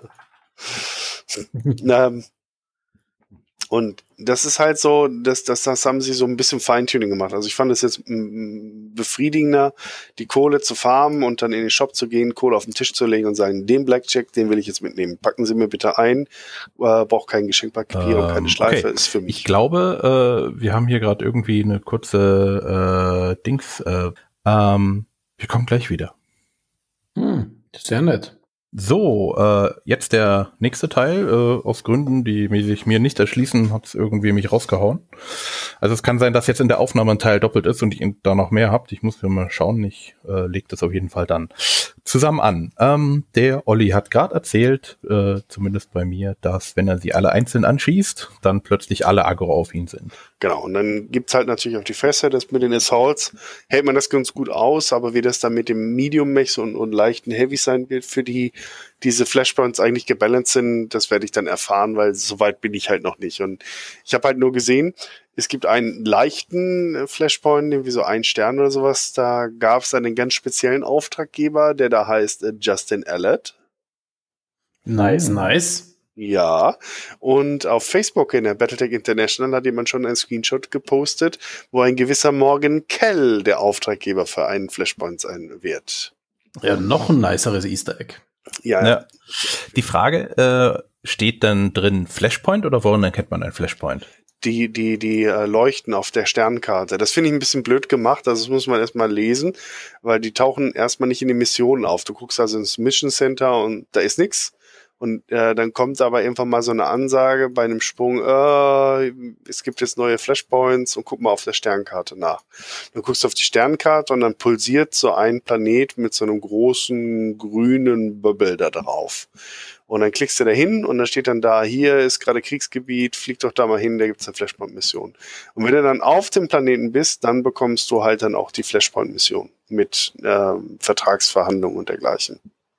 ähm, und das ist halt so, das, das, das haben sie so ein bisschen Feintuning gemacht. Also ich fand es jetzt mm, befriedigender, die Kohle zu farmen und dann in den Shop zu gehen, Kohle auf den Tisch zu legen und sagen, den Blackjack, den will ich jetzt mitnehmen. Packen Sie mir bitte ein. Äh, braucht kein Geschenkpapier und keine Ähm, Schleife, okay. ist für mich. Ich glaube, äh, wir haben hier gerade irgendwie eine kurze äh, Dings. Äh, ähm, wir kommen gleich wieder. Hm, sehr nett. So, äh, jetzt der nächste Teil. Äh, aus Gründen, die mir- sich mir nicht erschließen, hat es irgendwie mich rausgehauen. Also es kann sein, dass jetzt in der Aufnahme ein Teil doppelt ist und ihr da noch mehr habt. Ich muss mir mal schauen. Ich äh, lege das auf jeden Fall dann zusammen an. Ähm, der Olli hat gerade erzählt, äh, zumindest bei mir, dass wenn er sie alle einzeln anschießt, dann plötzlich alle aggro auf ihn sind. Genau, und dann gibt's halt natürlich auch die Fresse, das mit den Assaults hält man das ganz gut aus, aber wie das dann mit dem Medium-Mechs und, und leichten Heavy sein wird, für die diese Flashpoints eigentlich gebalanced sind, das werde ich dann erfahren, weil so weit bin ich halt noch nicht. Und ich habe halt nur gesehen, es gibt einen leichten Flashpoint, irgendwie so ein Stern oder sowas, da gab's einen ganz speziellen Auftraggeber, der da heißt äh, Justin Allett. Nice, nice. Ja, und auf Facebook in der Battletech International hat jemand schon einen Screenshot gepostet, wo ein gewisser Morgan Kell der Auftraggeber für einen Flashpoint sein wird. Ja, noch ein niceres Easter Egg. Ja, Ja. Die Frage, äh, steht dann drin Flashpoint oder woran erkennt man ein Flashpoint? die, die, die äh, leuchten auf der Sternkarte. Das finde ich ein bisschen blöd gemacht, also das muss man erstmal lesen, weil die tauchen erstmal nicht in den Missionen auf. Du guckst also ins Mission Center und da ist nix. Und äh, dann kommt aber irgendwann mal so eine Ansage bei einem Sprung, äh, es gibt jetzt neue Flashpoints und guck mal auf der Sternkarte nach. Dann guckst du auf die Sternkarte und dann pulsiert so ein Planet mit so einem großen grünen Bubble da drauf. Und dann klickst du da hin und dann steht dann da, hier ist gerade Kriegsgebiet, flieg doch da mal hin, da gibt's eine Flashpoint-Mission. Und wenn du dann auf dem Planeten bist, dann bekommst du halt dann auch die Flashpoint-Mission mit äh, Vertragsverhandlungen und dergleichen.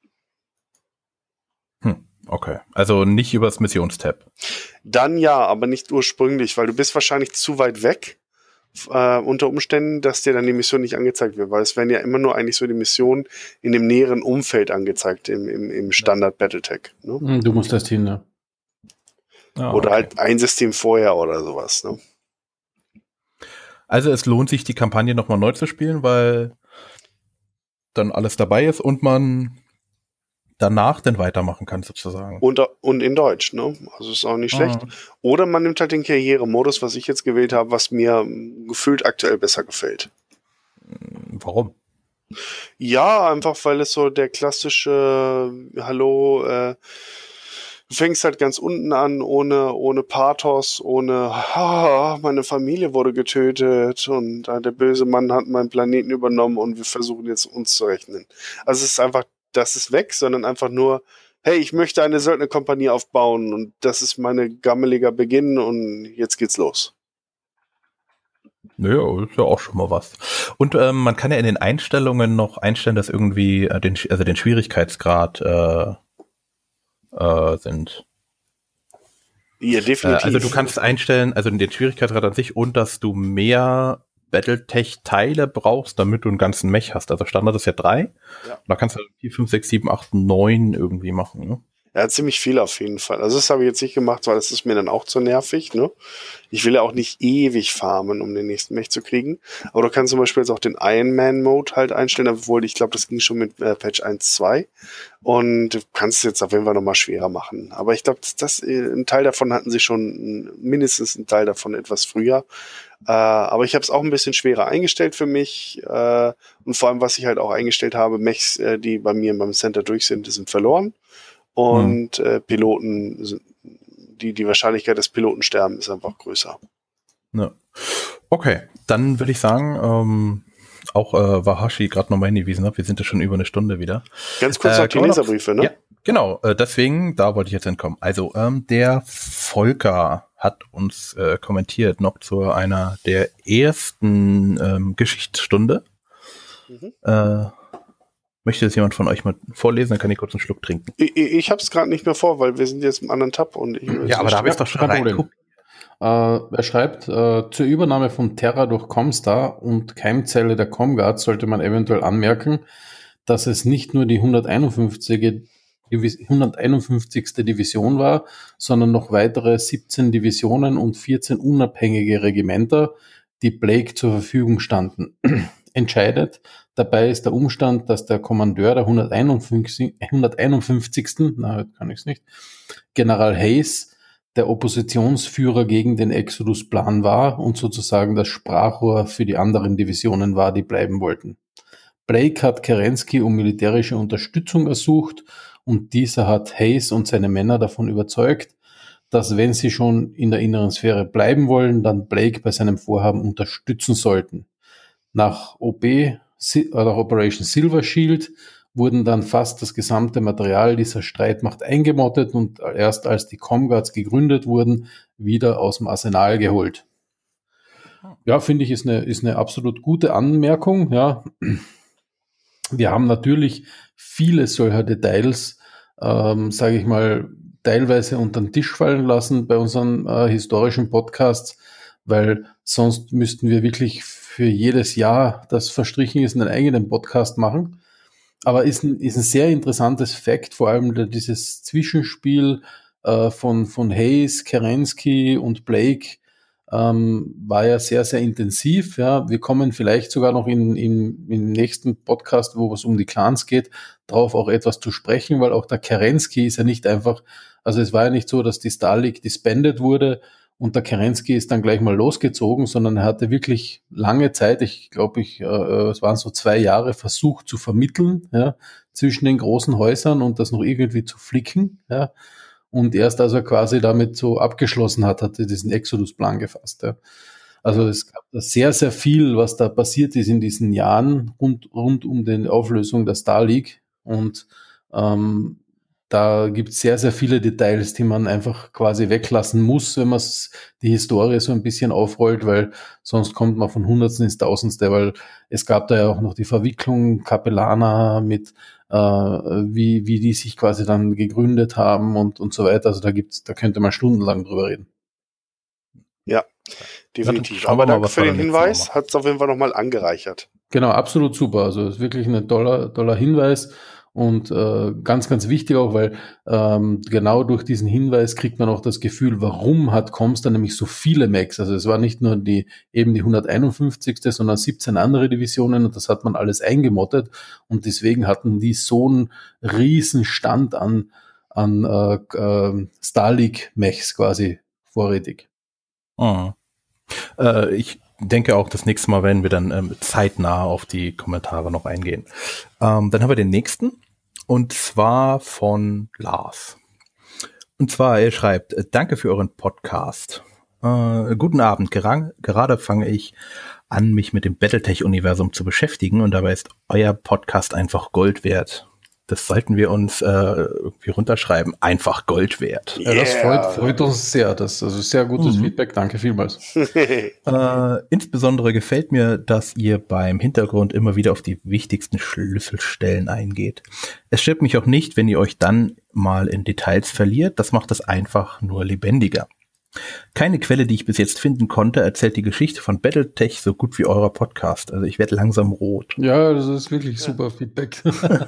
Hm, okay. Also nicht übers Missionstab. Dann ja, aber nicht ursprünglich, weil du bist wahrscheinlich zu weit weg äh, unter Umständen, dass dir dann die Mission nicht angezeigt wird, weil es werden ja immer nur eigentlich so die Missionen in dem näheren Umfeld angezeigt, im, im, im Standard-Battletech. Ne? Du musst das hin, ne? Ah, Oder okay. halt ein System vorher oder sowas. Ne? Also es lohnt sich, die Kampagne nochmal neu zu spielen, weil dann alles dabei ist und man danach dann weitermachen kann sozusagen. Und, und in Deutsch, ne? Also ist auch nicht schlecht. Ah. Oder man nimmt halt den Karrieremodus, was ich jetzt gewählt habe, was mir gefühlt aktuell besser gefällt. Warum? Ja, einfach weil es so der klassische Hallo, äh, du fängst halt ganz unten an, ohne, ohne Pathos, ohne ah, meine Familie wurde getötet und äh, der böse Mann hat meinen Planeten übernommen und wir versuchen jetzt uns zu rechnen. Also es ist einfach, das ist weg, sondern einfach nur, hey, ich möchte eine Söldnerkompanie aufbauen und das ist mein gammeliger Beginn und jetzt geht's los. Naja, ist ja auch schon mal was. Und ähm, man kann ja in den Einstellungen noch einstellen, dass irgendwie äh, den, also den Schwierigkeitsgrad äh, äh, sind. Ja, definitiv. Äh, also du kannst einstellen, also den Schwierigkeitsgrad an sich und dass du mehr Battletech-Teile brauchst, damit du einen ganzen Mech hast. Also Standard ist ja drei. Ja. Da kannst du vier, fünf, sechs, sieben, acht, neun irgendwie machen. Ne? Ja, ziemlich viel auf jeden Fall. Also das habe ich jetzt nicht gemacht, weil das ist mir dann auch zu nervig. Ne? Ich will ja auch nicht ewig farmen, um den nächsten Mech zu kriegen. Aber du kannst zum Beispiel jetzt auch den Iron-Man-Mode halt einstellen, obwohl ich glaube, das ging schon mit äh, Patch eins Punkt zwei. Und du kannst es jetzt auf jeden Fall nochmal schwerer machen. Aber ich glaube, das, das, ein Teil davon hatten sie schon, mindestens ein Teil davon etwas früher. Äh, aber ich habe es auch ein bisschen schwerer eingestellt für mich. Äh, und vor allem, was ich halt auch eingestellt habe, Mechs, äh, die bei mir beim Center durch sind, die sind verloren. Und hm. äh, Piloten, die, die Wahrscheinlichkeit, dass Piloten sterben, ist einfach größer. Ja. Okay, dann würde ich sagen, ähm, auch äh, Wahashi gerade nochmal hingewiesen hat, wir sind ja schon über eine Stunde wieder. Ganz kurz äh, noch die Leserbriefe, ne? Ja, genau, äh, deswegen, da wollte ich jetzt entkommen. Also, ähm, der Volker hat uns äh, kommentiert noch zu einer der ersten ähm, Geschichtsstunde. Mhm. Äh, Möchte das jemand von euch mal vorlesen? Dann kann ich kurz einen Schluck trinken. Ich, ich habe es gerade nicht mehr vor, weil wir sind jetzt im anderen Tab. Und ich, ja, aber da habe ich doch schon reingeguckt. Äh, er schreibt, äh, zur Übernahme von Terra durch Comstar und Keimzelle der Comguard sollte man eventuell anmerken, dass es nicht nur die hunderteinundfünfzigste Division war, sondern noch weitere siebzehn Divisionen und vierzehn unabhängige Regimenter, die Blake zur Verfügung standen. Entscheidet dabei ist der Umstand, dass der Kommandeur der hunderteinundfünfzigsten na, heute kann ich es nicht, General Hayes, der Oppositionsführer gegen den Exodus-Plan war und sozusagen das Sprachrohr für die anderen Divisionen war, die bleiben wollten. Blake hat Kerensky um militärische Unterstützung ersucht und dieser hat Hayes und seine Männer davon überzeugt, dass wenn sie schon in der inneren Sphäre bleiben wollen, dann Blake bei seinem Vorhaben unterstützen sollten. Nach O B oder Operation Silver Shield wurden dann fast das gesamte Material dieser Streitmacht eingemottet und erst als die Comguards gegründet wurden, wieder aus dem Arsenal geholt. Ja, finde ich, ist eine, ist eine absolut gute Anmerkung. Ja, wir haben natürlich viele solcher Details, ähm, sage ich mal, teilweise unter den Tisch fallen lassen bei unseren äh, historischen Podcasts, weil sonst müssten wir wirklich für jedes Jahr, das verstrichen ist, einen eigenen Podcast machen. Aber ist ein, ist ein sehr interessantes Fakt, vor allem dieses Zwischenspiel äh, von, von Hayes, Kerensky und Blake ähm, war ja sehr, sehr intensiv. Ja. Wir kommen vielleicht sogar noch in, in, im nächsten Podcast, wo es um die Clans geht, drauf auch etwas zu sprechen, weil auch der Kerensky ist ja nicht einfach, also es war ja nicht so, dass die Star League disbanded wurde und der Kerensky ist dann gleich mal losgezogen, sondern er hatte wirklich lange Zeit, ich glaube, ich, äh, es waren so zwei Jahre, versucht zu vermitteln, ja, zwischen den großen Häusern und das noch irgendwie zu flicken, ja. Und erst als er quasi damit so abgeschlossen hat, hat er diesen Exodus-Plan gefasst, ja. Also es gab da sehr, sehr viel, was da passiert ist in diesen Jahren rund, rund um die Auflösung der Star League. Und ähm, da gibt es sehr, sehr viele Details, die man einfach quasi weglassen muss, wenn man die Historie so ein bisschen aufrollt, weil sonst kommt man von Hundertsten ins Tausendste, weil es gab da ja auch noch die Verwicklung Capellana mit, äh, wie, wie die sich quasi dann gegründet haben und, und so weiter. Also da gibt's, da könnte man stundenlang drüber reden. Ja, definitiv. Ja, aber mal, danke für den Hinweis, hat es auf jeden Fall nochmal angereichert. Genau, absolut super. Also ist wirklich ein toller, toller Hinweis und äh, ganz, ganz wichtig auch, weil ähm, genau durch diesen Hinweis kriegt man auch das Gefühl, warum hat Comstar nämlich so viele Mechs. Also es war nicht nur die eben die hunderteinundfünfzigste, sondern siebzehn andere Divisionen und das hat man alles eingemottet und deswegen hatten die so einen riesen Stand an, an äh, äh, Star League Mechs quasi vorrätig. Mhm. Äh, ich denke auch, das nächste Mal werden wir dann ähm, zeitnah auf die Kommentare noch eingehen. Ähm, dann haben wir den nächsten und zwar von Lars. Und zwar, er schreibt, äh, danke für euren Podcast. Äh, guten Abend, Gera- gerade fange ich an, mich mit dem Battletech-Universum zu beschäftigen und dabei ist euer Podcast einfach Gold wert. Das sollten wir uns äh, irgendwie runterschreiben. Einfach Gold wert. Ja, das freut, freut uns sehr. Das ist also sehr gutes mhm. Feedback. Danke vielmals. äh, insbesondere gefällt mir, dass ihr beim Hintergrund immer wieder auf die wichtigsten Schlüsselstellen eingeht. Es stört mich auch nicht, wenn ihr euch dann mal in Details verliert. Das macht es einfach nur lebendiger. Keine Quelle, die ich bis jetzt finden konnte, erzählt die Geschichte von Battletech so gut wie eurer Podcast. Also ich werde langsam rot. Ja, das ist wirklich super Feedback.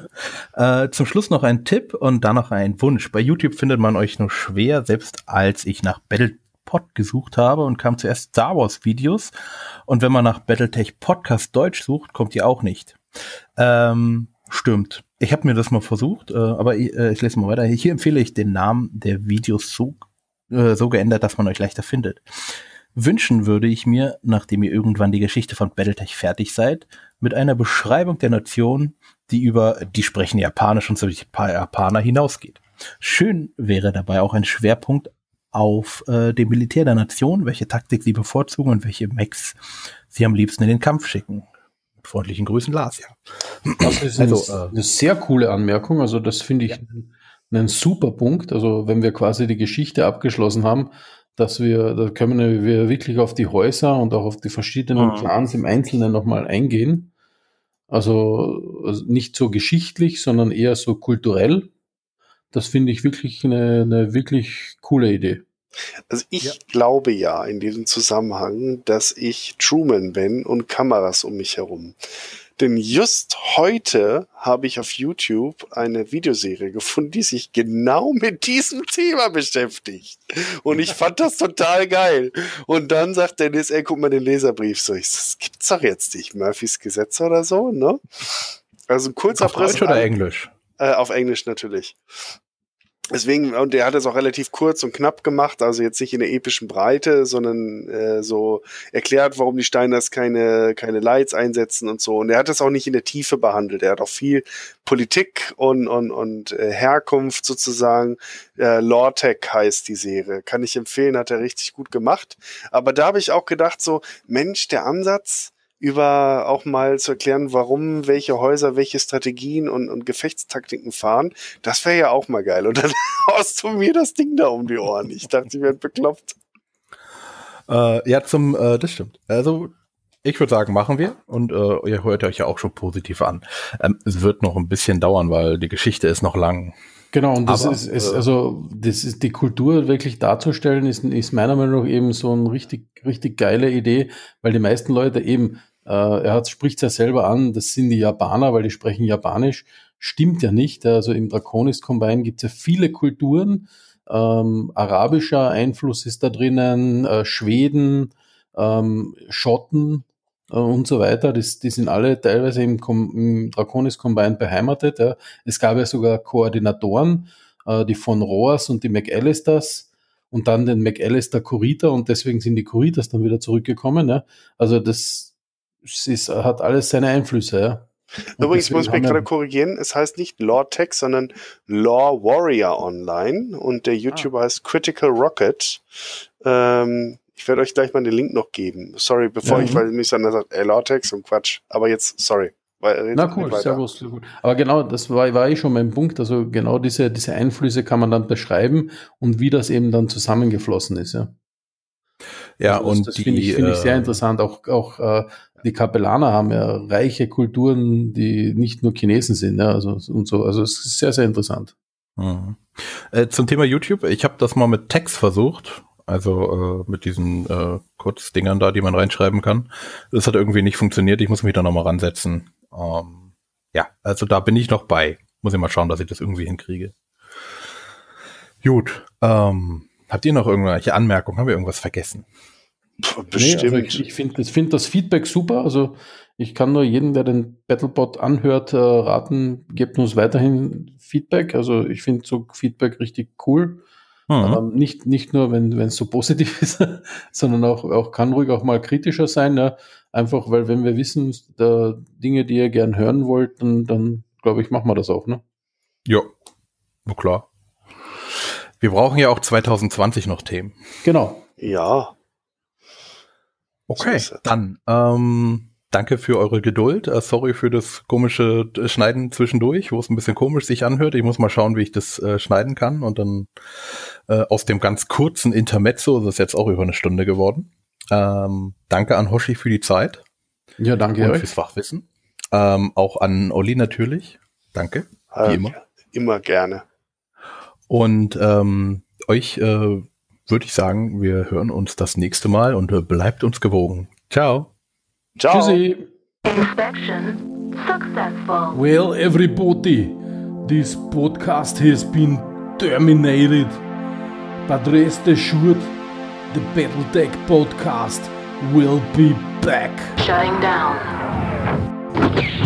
äh, zum Schluss noch ein Tipp und dann noch ein Wunsch. Bei YouTube findet man euch nur schwer, selbst als ich nach Battlepod gesucht habe und kam zuerst Star Wars Videos. Und wenn man nach Battletech Podcast Deutsch sucht, kommt ihr auch nicht. Ähm, stimmt. Ich habe mir das mal versucht, äh, aber ich, äh, ich lese mal weiter. Hier empfehle ich den Namen der Videos so so geändert, dass man euch leichter findet. Wünschen würde ich mir, nachdem ihr irgendwann die Geschichte von Battletech fertig seid, mit einer Beschreibung der Nation, die über die sprechen Japanisch und so die Japaner hinausgeht. Schön wäre dabei auch ein Schwerpunkt auf äh, dem Militär der Nation, welche Taktik sie bevorzugen und welche Mechs sie am liebsten in den Kampf schicken. Mit freundlichen Grüßen, Lars. Ja. Das ist also, eine, äh, eine sehr coole Anmerkung. Also das finde ich ja. einen super Punkt. Also wenn wir quasi die Geschichte abgeschlossen haben, dass wir, da können wir wirklich auf die Häuser und auch auf die verschiedenen Clans im Einzelnen nochmal eingehen. Also, also nicht so geschichtlich, sondern eher so kulturell. Das finde ich wirklich eine, eine wirklich coole Idee. Also ich ja. glaube ja in diesem Zusammenhang, dass ich Truman bin und Kameras um mich herum. Denn just heute habe ich auf YouTube eine Videoserie gefunden, die sich genau mit diesem Thema beschäftigt. Und ich fand das total geil. Und dann sagt Dennis, ey, guck mal den Leserbrief. So, ich, das gibt's doch jetzt nicht. Murphys Gesetze oder so, ne? Also ein kurzer Auf Deutsch oder Englisch? Äh, auf Englisch natürlich. Deswegen, und der hat es auch relativ kurz und knapp gemacht, also jetzt nicht in der epischen Breite, sondern äh, so erklärt, warum die Steiners keine keine Lights einsetzen und so. Und er hat es auch nicht in der Tiefe behandelt. Er hat auch viel Politik und und und äh, Herkunft sozusagen. Äh, Lore-Tech heißt die Serie. Kann ich empfehlen, hat er richtig gut gemacht. Aber da habe ich auch gedacht so, Mensch, der Ansatz, über auch mal zu erklären, warum welche Häuser welche Strategien und, und Gefechtstaktiken fahren, das wäre ja auch mal geil. Und dann haust du mir das Ding da um die Ohren. Ich dachte, ich werde bekloppt. Äh, ja, zum, äh, das stimmt. Also, ich würde sagen, machen wir. Und äh, ihr hört euch ja auch schon positiv an. Ähm, es wird noch ein bisschen dauern, weil die Geschichte ist noch lang. Genau, und das Aber, ist, ist, also, das ist die Kultur wirklich darzustellen, ist, ist meiner Meinung nach eben so eine richtig, richtig geile Idee, weil die meisten Leute eben, äh, er hat, spricht es ja selber an, das sind die Japaner, weil die sprechen Japanisch. Stimmt ja nicht. Also im Draconis Combine gibt es ja viele Kulturen. Ähm, arabischer Einfluss ist da drinnen, äh, Schweden, ähm, Schotten äh, und so weiter. Das, die sind alle teilweise im, im Draconis Combine beheimatet. Ja. Es gab ja sogar Koordinatoren, äh, die von Roas und die McAllisters. und dann den McAllister Kurita und deswegen sind die Kuritas dann wieder zurückgekommen. Ja. Also das ist, hat alles seine Einflüsse. Ja. Und übrigens muss ich mich haben wir- gerade korrigieren, es heißt nicht LoreTech, sondern Lore Warrior Online und der YouTuber heißt Critical Rocket. Ähm, ich werde euch gleich mal den Link noch geben. Sorry, bevor Ja, ich, mhm. weil mich dann sagt, ey, LoreTech und Quatsch. Aber jetzt, sorry. Weil, redet Na nicht cool, weiter. sehr gut, sehr gut. Aber genau, das war, war eh schon mein Punkt. Also genau diese, diese Einflüsse kann man dann beschreiben und wie das eben dann zusammengeflossen ist. Ja, Ja, also das, und das die, finde ich, finde ich sehr äh, interessant. Auch, auch äh, die Kapellaner haben ja reiche Kulturen, die nicht nur Chinesen sind. Ja, also und so. Also es ist sehr, sehr interessant. Mhm. Äh, zum Thema YouTube, ich habe das mal mit Text versucht, also äh, mit diesen äh, Kurzdingern da, die man reinschreiben kann. Das hat irgendwie nicht funktioniert, ich muss mich da nochmal ransetzen. Ähm, ja, also da bin ich noch bei. Muss ich mal schauen, dass ich das irgendwie hinkriege. Gut, ähm, habt ihr noch irgendwelche Anmerkungen? Haben wir irgendwas vergessen? Puh, Nee, bestimmt. also ich ich finde ich find das Feedback super. Also ich kann nur jeden, der den Battlebot anhört, äh, raten, gebt uns weiterhin Feedback. Also ich finde so Feedback richtig cool. Mhm. Ähm, nicht, nicht nur, wenn es so positiv ist, sondern auch, auch kann ruhig auch mal kritischer sein. Ja? Einfach, weil wenn wir wissen, da Dinge, die ihr gern hören wollt, dann, dann glaube ich, machen wir das auch. Ne? Ja, na klar. Wir brauchen ja auch zwanzig zwanzig noch Themen. Genau. Ja. Okay, So ist es. dann ähm, danke für eure Geduld. Äh, sorry für das komische äh, Schneiden zwischendurch, wo es ein bisschen komisch sich anhört. Ich muss mal schauen, wie ich das äh, schneiden kann. Und dann äh, aus dem ganz kurzen Intermezzo, das ist jetzt auch über eine Stunde geworden. Ähm, danke an Hoshi für die Zeit Ja, danke und euch. fürs Fachwissen. Ähm, auch an Olli natürlich. Danke, wie Äh, immer. Immer gerne. Und ähm, euch äh, würde ich sagen, wir hören uns das nächste Mal und äh, bleibt uns gewogen. Ciao. Ciao. Tschüssi. Inspection successful. Well, everybody, this podcast has been terminated. But rest assured, the Battletech podcast will be back. Shutting down.